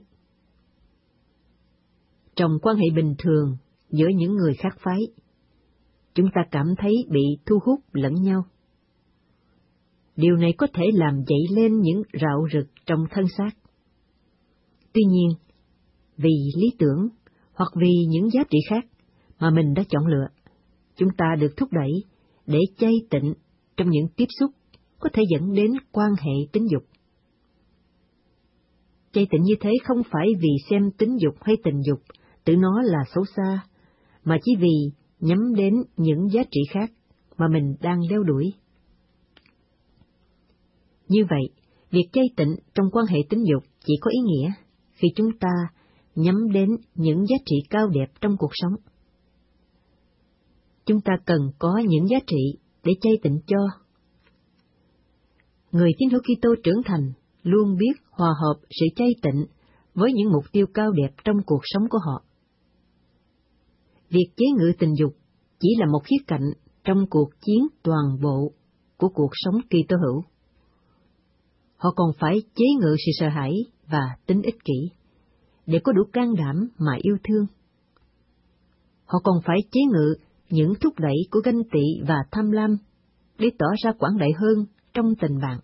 Trong quan hệ bình thường giữa những người khác phái, chúng ta cảm thấy bị thu hút lẫn nhau. Điều này có thể làm dậy lên những rạo rực trong thân xác. Tuy nhiên, vì lý tưởng hoặc vì những giá trị khác mà mình đã chọn lựa, chúng ta được thúc đẩy để chay tịnh trong những tiếp xúc có thể dẫn đến quan hệ tính dục. Chay tịnh như thế không phải vì xem tính dục hay tình dục tự nó là xấu xa, mà chỉ vì nhắm đến những giá trị khác mà mình đang đeo đuổi. Như vậy, việc chay tịnh trong quan hệ tính dục chỉ có ý nghĩa khi chúng ta nhắm đến những giá trị cao đẹp trong cuộc sống. Chúng ta cần có những giá trị để chay tịnh cho. Người tín hữu Kitô trưởng thành luôn biết hòa hợp sự chay tịnh với những mục tiêu cao đẹp trong cuộc sống của họ. Việc chế ngự tình dục chỉ là một khía cạnh trong cuộc chiến toàn bộ của cuộc sống Kitô hữu. Họ còn phải chế ngự sự sợ hãi và tính ích kỷ, để có đủ can đảm mà yêu thương. Họ còn phải chế ngự những thúc đẩy của ganh tị và tham lam, để tỏ ra quảng đại hơn trong tình bạn.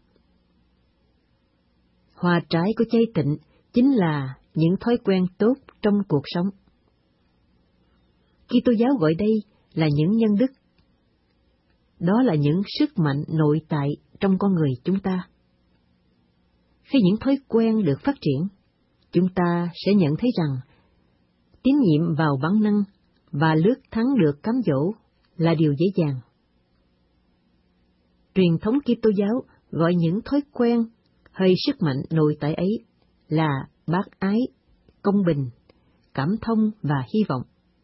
Hoa trái của chay tịnh chính là những thói quen tốt trong cuộc sống. Kitô giáo gọi đây là những nhân đức. Đó là những sức mạnh nội tại trong con người chúng ta. Khi những thói quen được phát triển, chúng ta sẽ nhận thấy rằng tín nhiệm vào bản năng và lướt thắng được cám dỗ là điều dễ dàng. Truyền thống Kitô giáo gọi những thói quen hay sức mạnh nội tại ấy là bác ái, công bình, cảm thông và hy vọng.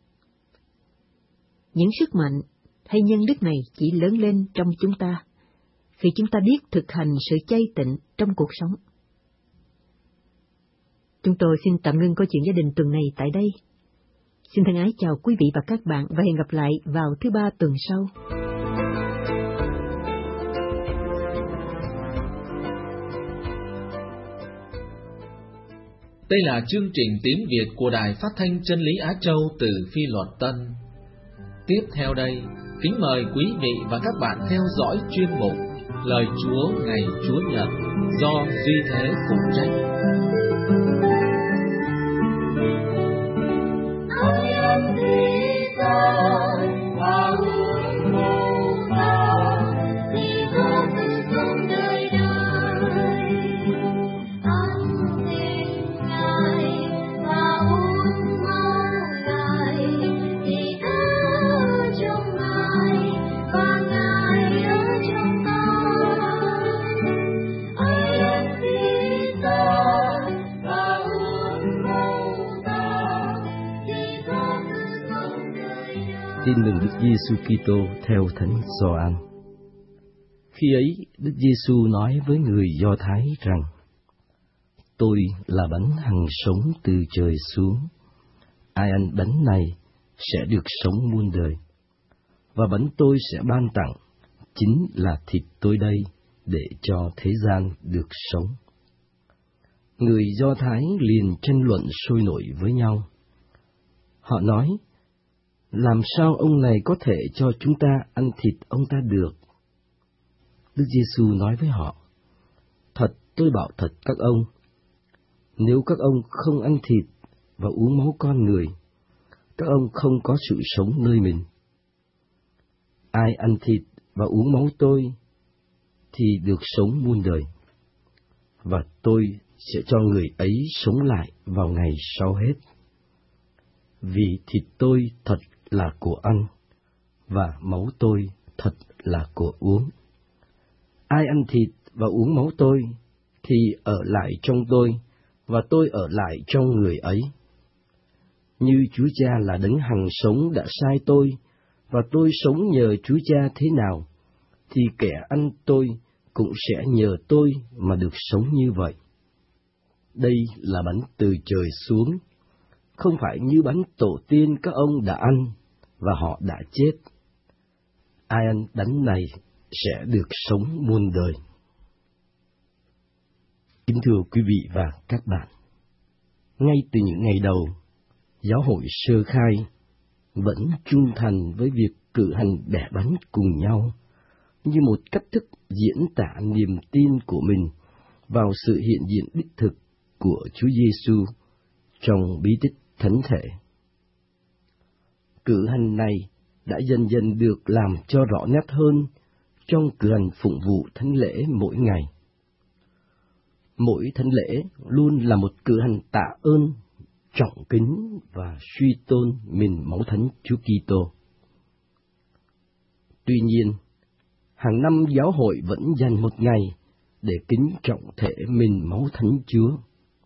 Những sức mạnh hay nhân đức này chỉ lớn lên trong chúng ta khi chúng ta biết thực hành sự chay tịnh trong cuộc sống. Chúng tôi xin tạm ngưng câu chuyện gia đình tuần này tại đây. Xin thân ái chào quý vị và các bạn và hẹn gặp lại vào thứ ba tuần sau. Đây là chương trình tiếng Việt của Đài Phát thanh Chân lý Á Châu từ Phi Luật Tân. Tiếp theo đây, kính mời quý vị và các bạn theo dõi chuyên mục Lời Chúa ngày Chúa Nhật do Duy Thế phụ trách. Tin mừng Đức Giêsu Kitô theo Thánh Gioan. Khi ấy, Đức Giêsu nói với người Do Thái rằng: Tôi là bánh hằng sống từ trời xuống. Ai ăn bánh này sẽ được sống muôn đời. Và bánh tôi sẽ ban tặng chính là thịt tôi đây, để cho thế gian được sống. Người Do Thái liền tranh luận sôi nổi với nhau. Họ nói: Làm sao ông này có thể cho chúng ta ăn thịt ông ta được? Đức Giêsu nói với họ: Thật tôi bảo thật các ông, nếu các ông không ăn thịt và uống máu con người, các ông không có sự sống nơi mình. Ai ăn thịt và uống máu tôi thì được sống muôn đời, và tôi sẽ cho người ấy sống lại vào ngày sau hết. Vì thịt tôi thật là của ăn, và máu tôi thật là của uống. Ai ăn thịt và uống máu tôi, thì ở lại trong tôi, và tôi ở lại trong người ấy. Như Chúa Cha là đấng hằng sống đã sai tôi, và tôi sống nhờ Chúa Cha thế nào, thì kẻ ăn tôi cũng sẽ nhờ tôi mà được sống như vậy. Đây là bánh từ trời xuống, không phải như bánh tổ tiên các ông đã ăn và họ đã chết. Ai ăn bánh này sẽ được sống muôn đời. Kính thưa quý vị và các bạn, ngay từ những ngày đầu, giáo hội sơ khai vẫn trung thành với việc cử hành bẻ bánh cùng nhau như một cách thức diễn tả niềm tin của mình vào sự hiện diện đích thực của Chúa Giêsu trong bí tích thánh thể. Cử hành này đã dần dần được làm cho rõ nét hơn trong cử hành phụng vụ thánh lễ mỗi ngày. Mỗi thánh lễ luôn là một cử hành tạ ơn, trọng kính và suy tôn mình máu thánh Chúa Kitô. Tuy nhiên, hàng năm giáo hội vẫn dành một ngày để kính trọng thể mình máu thánh Chúa.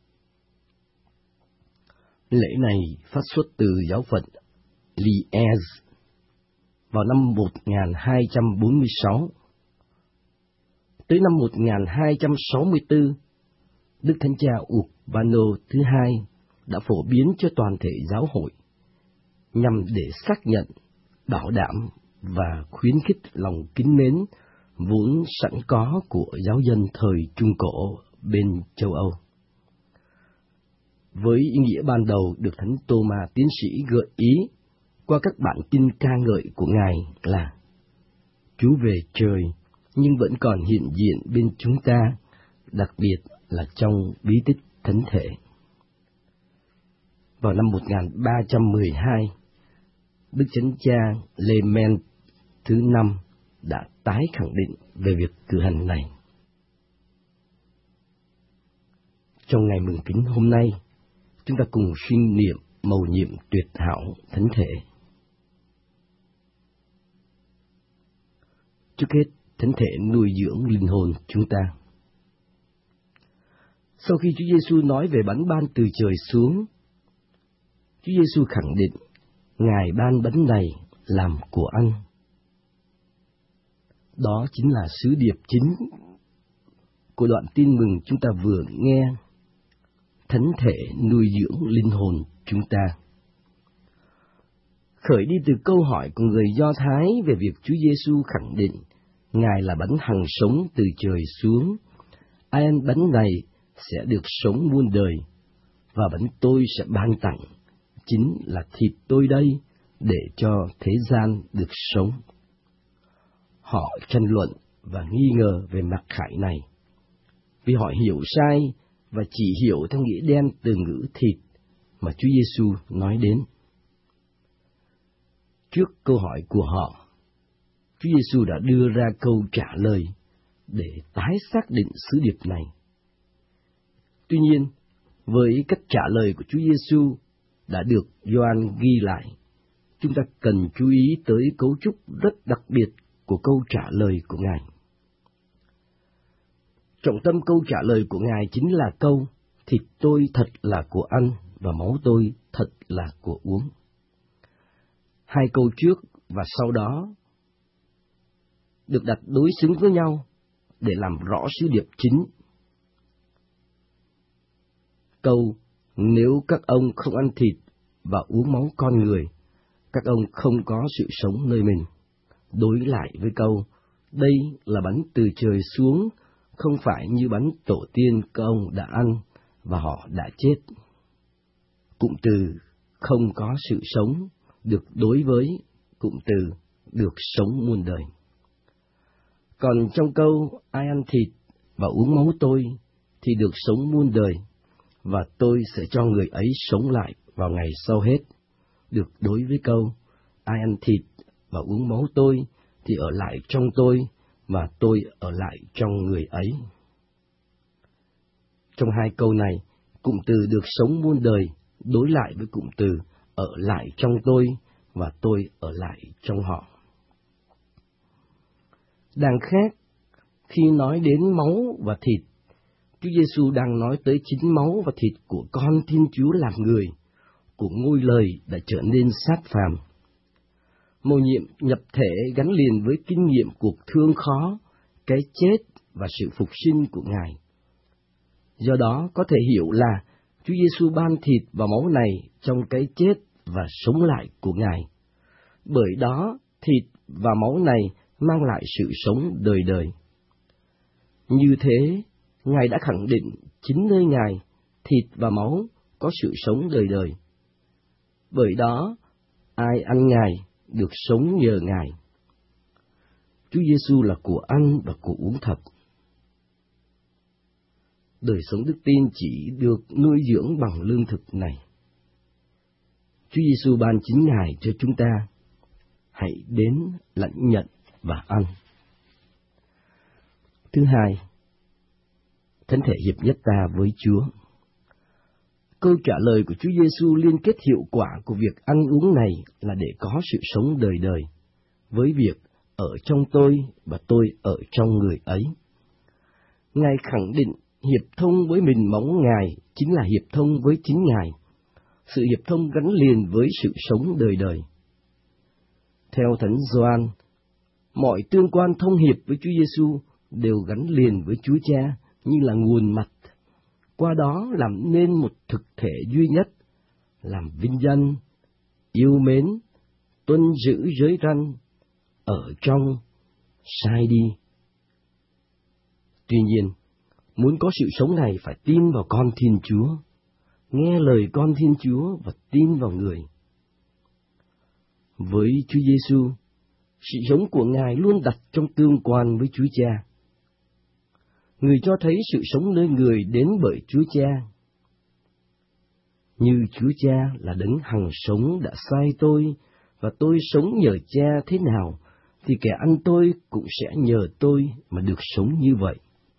Lễ này phát xuất từ giáo phận Liège vào năm một nghìn hai trăm bốn mươi sáu. Tới năm một nghìn hai trăm sáu mươi tư, Đức Thánh Cha Urbano thứ hai đã phổ biến cho toàn thể giáo hội, nhằm để xác nhận, bảo đảm và khuyến khích lòng kính mến vốn sẵn có của giáo dân thời Trung Cổ bên châu Âu. Với ý nghĩa ban đầu được Thánh Tô-ma tiến sĩ gợi ý qua các bản kinh ca ngợi của Ngài là Chúa về trời nhưng vẫn còn hiện diện bên chúng ta, đặc biệt là trong bí tích thánh thể. Vào năm một nghìn ba trăm mười hai, Đức Chánh Cha Clement thứ năm đã tái khẳng định về việc cử hành này. Trong ngày mừng kính hôm nay, chúng ta cùng suy niệm mầu nhiệm tuyệt hảo thánh thể. Trước hết, thánh thể nuôi dưỡng linh hồn chúng ta. Sau khi Chúa Giêsu nói về bánh ban từ trời xuống, Chúa Giêsu khẳng định Ngài ban bánh này làm của ăn. Đó chính là sứ điệp chính của đoạn tin mừng chúng ta vừa nghe. Thánh thể nuôi dưỡng linh hồn chúng ta. Khởi đi từ câu hỏi của người Do Thái về việc Chúa Giêsu khẳng định Ngài là bánh hằng sống từ trời xuống, ai ăn bánh này sẽ được sống muôn đời, và bánh tôi sẽ ban tặng, chính là thịt tôi đây, để cho thế gian được sống. Họ tranh luận và nghi ngờ về mặc khải này, vì họ hiểu sai và chỉ hiểu theo nghĩa đen từ ngữ thịt mà Chúa Giêsu nói đến. Trước câu hỏi của họ, Chúa Giêsu đã đưa ra câu trả lời để tái xác định sứ điệp này. Tuy nhiên, với cách trả lời của Chúa Giêsu đã được Gioan ghi lại, chúng ta cần chú ý tới cấu trúc rất đặc biệt của câu trả lời của Ngài. Trọng tâm câu trả lời của Ngài chính là câu thịt tôi thật là của ăn và máu tôi thật là của uống. Hai câu trước và sau đó được đặt đối xứng với nhau để làm rõ sứ điệp chính. Câu nếu các ông không ăn thịt và uống máu con người, các ông không có sự sống nơi mình, đối lại với câu đây là bánh từ trời xuống, không phải như bánh tổ tiên các ông đã ăn và họ đã chết. Cụm từ không có sự sống được đối với cụm từ được sống muôn đời. Còn trong câu ai ăn thịt và uống máu tôi thì được sống muôn đời, và tôi sẽ cho người ấy sống lại vào ngày sau hết, được đối với câu ai ăn thịt và uống máu tôi thì ở lại trong tôi, và tôi ở lại trong người ấy. Trong hai câu này, cụm từ được sống muôn đời đối lại với cụm từ ở lại trong tôi, và tôi ở lại trong họ. Đằng khác, khi nói đến máu và thịt, Chúa Giêsu đang nói tới chính máu và thịt của con Thiên Chúa làm người, của ngôi lời đã trở nên sát phàm. mầu nhiệm nhập thể gắn liền với kinh nghiệm cuộc thương khó, cái chết và sự phục sinh của Ngài. Do đó có thể hiểu là Chúa Giêsu ban thịt và máu này trong cái chết và sống lại của Ngài. Bởi đó thịt và máu này mang lại sự sống đời đời. Như thế, Ngài đã khẳng định chính nơi Ngài, thịt và máu có sự sống đời đời. Bởi đó, ai ăn Ngài được sống nhờ Ngài. Chúa Giêsu là của ăn và của uống thật. Đời sống đức tin chỉ được nuôi dưỡng bằng lương thực này. Chúa Giêsu ban chính Ngài cho chúng ta. Hãy đến lãnh nhận và ăn. Thứ hai, thánh thể hiệp nhất ta với Chúa. Câu trả lời của Chúa Giêsu liên kết hiệu quả của việc ăn uống này là để có sự sống đời đời, với việc ở trong tôi và tôi ở trong người ấy. Ngài khẳng định hiệp thông với mình móng Ngài chính là hiệp thông với chính Ngài, sự hiệp thông gắn liền với sự sống đời đời. Theo Thánh Gioan, mọi tương quan thông hiệp với Chúa Giêsu đều gắn liền với Chúa Cha như là nguồn mạch, qua đó làm nên một thực thể duy nhất, làm vinh danh, yêu mến, tuân giữ giới răn, ở trong, sai đi. Tuy nhiên, muốn có sự sống này phải tin vào con Thiên Chúa, nghe lời con Thiên Chúa và tin vào người. Với Chúa Giêsu, sự sống của Ngài luôn đặt trong tương quan với Chúa Cha. Người cho thấy sự sống nơi người đến bởi Chúa Cha. Như Chúa Cha là đấng hằng sống đã sai tôi, và tôi sống nhờ Cha thế nào, thì kẻ ăn tôi cũng sẽ nhờ tôi mà được sống như vậy.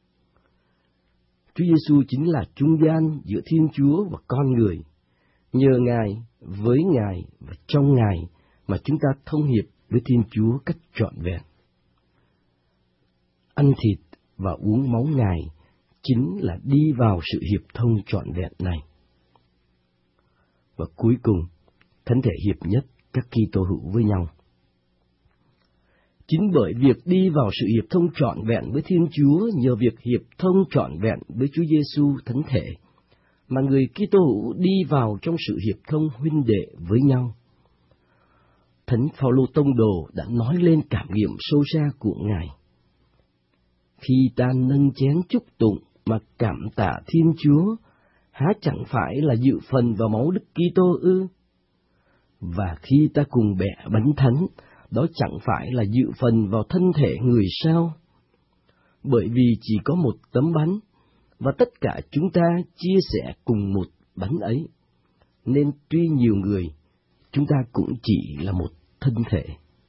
Chúa Giêsu chính là trung gian giữa Thiên Chúa và con người. Nhờ Ngài, với Ngài và trong Ngài mà chúng ta thông hiệp với Thiên Chúa cách trọn vẹn. Ăn thịt và uống máu Ngài chính là đi vào sự hiệp thông trọn vẹn này. Và cuối cùng, thánh thể hiệp nhất các Kitô hữu với nhau. Chính bởi việc đi vào sự hiệp thông trọn vẹn với Thiên Chúa nhờ việc hiệp thông trọn vẹn với Chúa Giêsu thánh thể, mà người Kitô hữu đi vào trong sự hiệp thông huynh đệ với nhau. Thánh Phao-lô tông đồ đã nói lên cảm nghiệm sâu xa của Ngài. Khi ta nâng chén chúc tụng mà cảm tạ Thiên Chúa, há chẳng phải là dự phần vào máu Đức Kitô ư? Và khi ta cùng bẻ bánh thánh, đó chẳng phải là dự phần vào thân thể người sao? Bởi vì chỉ có một tấm bánh, và tất cả chúng ta chia sẻ cùng một bánh ấy, nên tuy nhiều người, chúng ta cũng chỉ là một thân thể.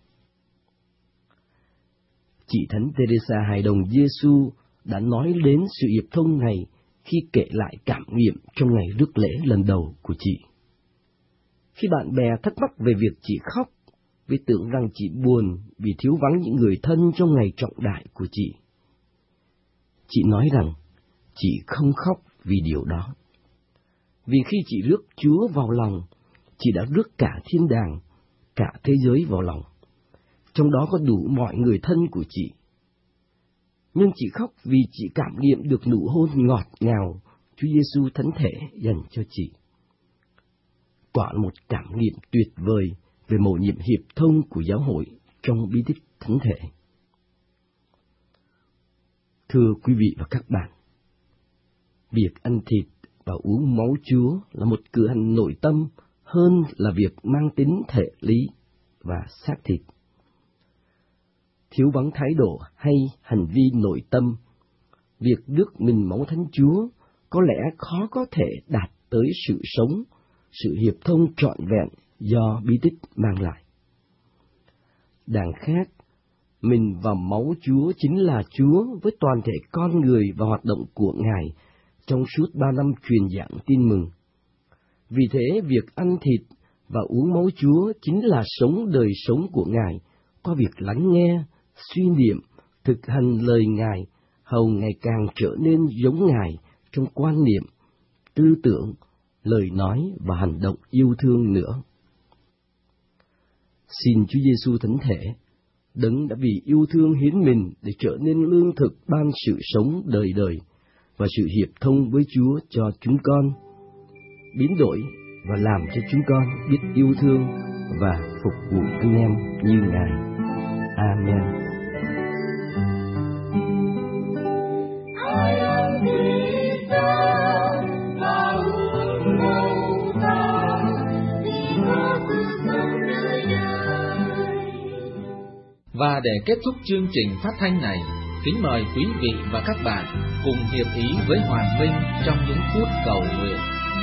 Chị Thánh Teresa hài đồng Giêsu đã nói đến sự hiệp thông này khi kể lại cảm nghiệm trong ngày rước lễ lần đầu của chị. Khi bạn bè thắc mắc về việc chị khóc, vì tưởng rằng chị buồn vì thiếu vắng những người thân trong ngày trọng đại của chị, chị nói rằng chị không khóc vì điều đó. Vì khi chị rước Chúa vào lòng, chị đã rước cả thiên đàng, cả thế giới vào lòng. Trong đó có đủ mọi người thân của chị. Nhưng chị khóc vì chị cảm nghiệm được nụ hôn ngọt ngào Chúa Giêsu thánh thể dành cho chị. Quả một cảm nghiệm tuyệt vời về mầu nhiệm hiệp thông của giáo hội trong bí tích thánh thể. Thưa quý vị và các bạn, việc ăn thịt và uống máu Chúa là một cử hành nội tâm hơn là việc mang tính thể lý và xác thịt. Thiếu vắng thái độ hay hành vi nội tâm, việc rước mình máu Thánh Chúa có lẽ khó có thể đạt tới sự sống, sự hiệp thông trọn vẹn do bí tích mang lại. Đằng khác, mình và máu Chúa chính là Chúa với toàn thể con người và hoạt động của Ngài trong suốt ba năm truyền giảng tin mừng. Vì thế, việc ăn thịt và uống máu Chúa chính là sống đời sống của Ngài, qua việc lắng nghe, suy niệm, thực hành lời Ngài, hầu ngày càng trở nên giống Ngài trong quan niệm, tư tưởng, lời nói và hành động yêu thương nữa. Xin Chúa Giêsu thánh thể, Đấng đã vì yêu thương hiến mình để trở nên lương thực ban sự sống đời đời và sự hiệp thông với Chúa cho chúng con, biến đổi và làm cho chúng con biết yêu thương và phục vụ anh em như Ngài. Amen. Và để kết thúc chương trình phát thanh này, kính mời quý vị và các bạn cùng hiệp ý với Hoàng Minh trong những phút cầu nguyện.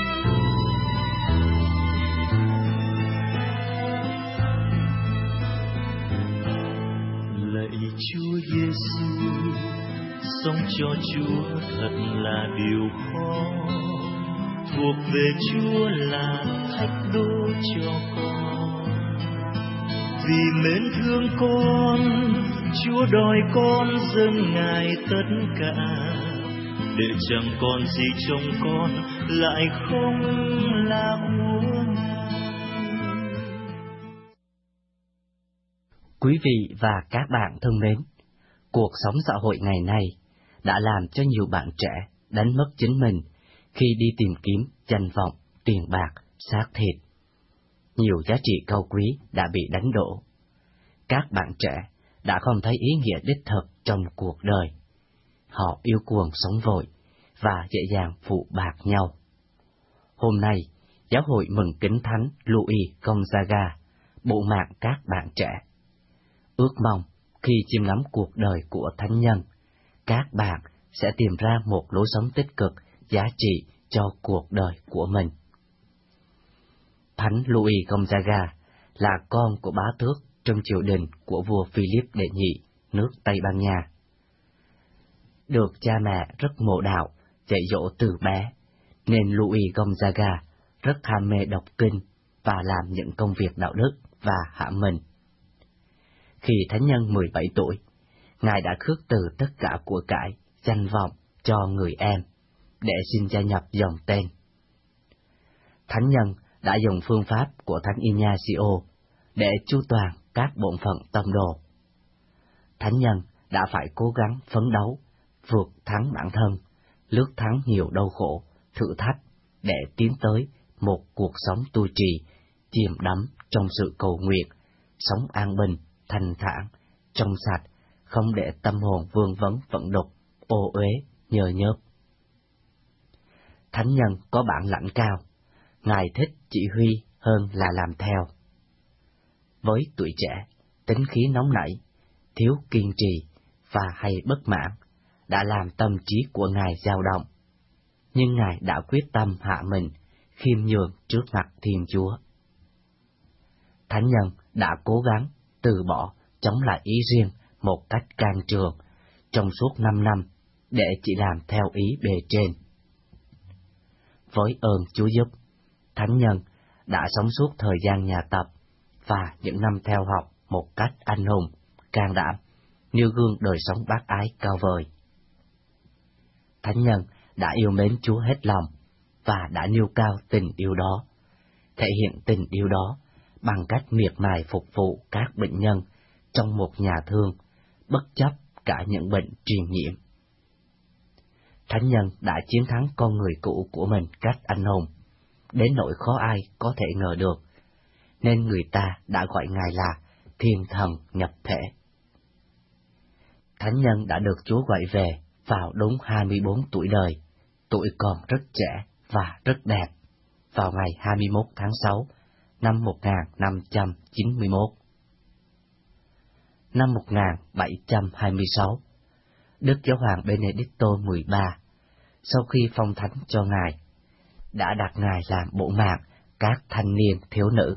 Lạy Chúa Giêsu, sống cho Chúa thật là điều khó, thuộc về Chúa là thách đố cho con. Vì mến thương con, Chúa đòi con dâng Ngài tất cả, để chẳng còn gì trong con lại không là của Ngài. Quý vị và các bạn thân mến, cuộc sống xã hội ngày nay đã làm cho nhiều bạn trẻ đánh mất chính mình khi đi tìm kiếm danh vọng, tiền bạc, xác thịt. Nhiều giá trị cao quý đã bị đánh đổ. Các bạn trẻ đã không thấy ý nghĩa đích thực trong cuộc đời. Họ yêu cuồng sống vội và dễ dàng phụ bạc nhau. Hôm nay, giáo hội mừng kính thánh Louis Gonzaga bộ mạng các bạn trẻ. Ước mong khi chiêm ngắm cuộc đời của thánh nhân, các bạn sẽ tìm ra một lối sống tích cực, giá trị cho cuộc đời của mình. Thánh Louis Gonzaga là con của bá tước trong triều đình của vua Philip đệ nhị, nước Tây Ban Nha. Được cha mẹ rất mộ đạo, dạy dỗ từ bé, nên Louis Gonzaga rất ham mê đọc kinh và làm những công việc đạo đức và hạ mình. Khi thánh nhân mười bảy tuổi, Ngài đã khước từ tất cả của cải, danh vọng cho người em, để xin gia nhập dòng tên. Thánh nhân đã dùng phương pháp của Thánh Ignacio để chu toàn các bổn phận tâm đồ. Thánh nhân đã phải cố gắng phấn đấu, vượt thắng bản thân, lướt thắng nhiều đau khổ, thử thách để tiến tới một cuộc sống tu trì, chìm đắm trong sự cầu nguyện, sống an bình, thanh thản, trong sạch, không để tâm hồn vương vấn vận đục, ô uế, nhơ nhớp. Thánh nhân có bản lãnh cao, Ngài thích chỉ huy hơn là làm theo. Với tuổi trẻ, tính khí nóng nảy, thiếu kiên trì và hay bất mãn đã làm tâm trí của Ngài dao động, nhưng Ngài đã quyết tâm hạ mình, khiêm nhường trước mặt Thiên Chúa. Thánh nhân đã cố gắng từ bỏ chống lại ý riêng một cách can trường trong suốt năm năm để chỉ làm theo ý bề trên. Với ơn Chúa giúp, thánh nhân đã sống suốt thời gian nhà tập và những năm theo học một cách anh hùng, can đảm, nêu gương đời sống bác ái cao vời. Thánh nhân đã yêu mến Chúa hết lòng và đã nêu cao tình yêu đó, thể hiện tình yêu đó bằng cách miệt mài phục vụ các bệnh nhân trong một nhà thương, bất chấp cả những bệnh truyền nhiễm. Thánh nhân đã chiến thắng con người cũ của mình cách anh hùng, đến nỗi khó ai có thể ngờ được, nên người ta đã gọi Ngài là Thiên Thần nhập thể. Thánh nhân đã được Chúa gọi về vào đúng hai mươi bốn tuổi đời, tuổi còn rất trẻ và rất đẹp, vào ngày hai mươi mốt tháng sáu năm một nghìn năm trăm chín mươi mốt. Năm một nghìn bảy trăm hai mươi sáu, Đức Giáo hoàng Benedicto mười ba, sau khi phong thánh cho Ngài, đã đặt Ngài làm bộ mạng các thanh niên thiếu nữ.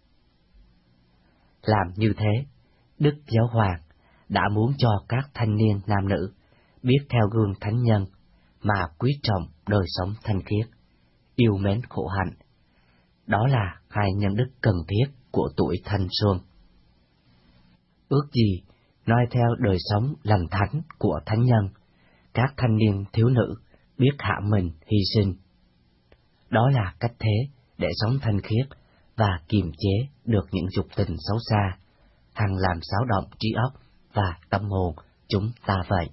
Làm như thế, Đức Giáo hoàng đã muốn cho các thanh niên nam nữ biết theo gương thánh nhân mà quý trọng đời sống thanh khiết, yêu mến khổ hạnh. Đó là hai nhân đức cần thiết của tuổi thanh xuân. Ước gì noi theo đời sống lành thánh của thánh nhân, các thanh niên thiếu nữ biết hạ mình hy sinh. Đó là cách thế để sống thanh khiết và kiềm chế được những dục tình xấu xa, hằng làm xáo động trí óc và tâm hồn chúng ta vậy.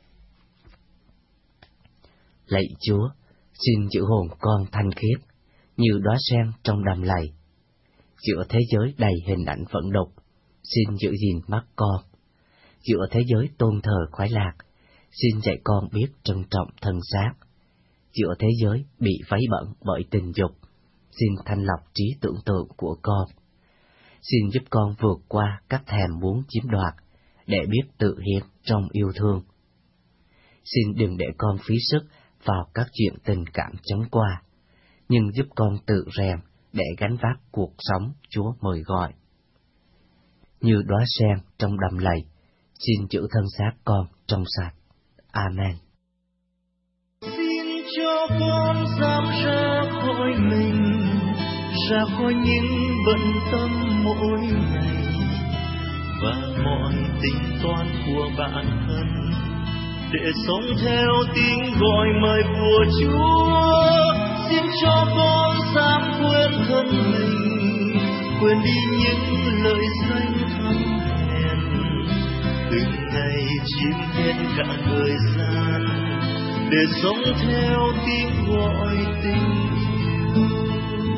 Lạy Chúa, xin giữ hồn con thanh khiết, như đóa sen trong đầm lầy. Giữa thế giới đầy hình ảnh phẫn độc, xin giữ gìn mắt con. Giữa thế giới tôn thờ khoái lạc, xin dạy con biết trân trọng thân xác. Giữa thế giới bị vấy bẩn bởi tình dục, xin thanh lọc trí tưởng tượng của con. Xin giúp con vượt qua các thèm muốn chiếm đoạt, để biết tự hiến trong yêu thương. Xin đừng để con phí sức vào các chuyện tình cảm chóng qua, nhưng giúp con tự rèn để gánh vác cuộc sống Chúa mời gọi. Như đóa sen trong đầm lầy, xin giữ thân xác con trong sạch. Amen. Xin cho con dám ra khỏi mình, ra khỏi những bận tâm mỗi ngày và mọi tính toán của bản thân, để sống theo tiếng gọi mời của Chúa. Xin cho con dám quên thân mình, quên đi những lời danh thâm hèn, từng ngày chiếm hết cả thời gian, để sống theo tiếng gọi tình yêu.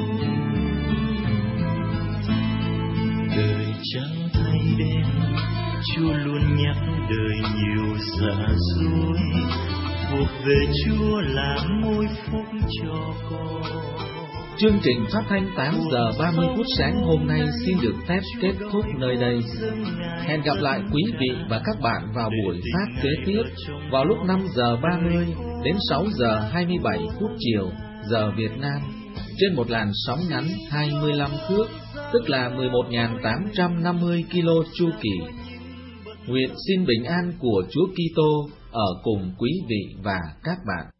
Đời trắng thay đen, Chúa luôn nhắc đời nhiều giả dối, thuộc về Chúa là môi phúc cho con. Chương trình phát thanh tám giờ ba mươi phút sáng hôm nay xin được phép kết thúc nơi đây. Hẹn gặp lại quý vị và các bạn vào buổi phát kế tiếp vào lúc năm giờ ba mươi đến sáu giờ hai mươi bảy phút chiều giờ Việt Nam trên một làn sóng ngắn hai mươi lăm thước, tức là mười một nghìn tám trăm năm mươi ki lô chu kỳ. Nguyện xin bình an của Chúa Kitô ở cùng quý vị và các bạn.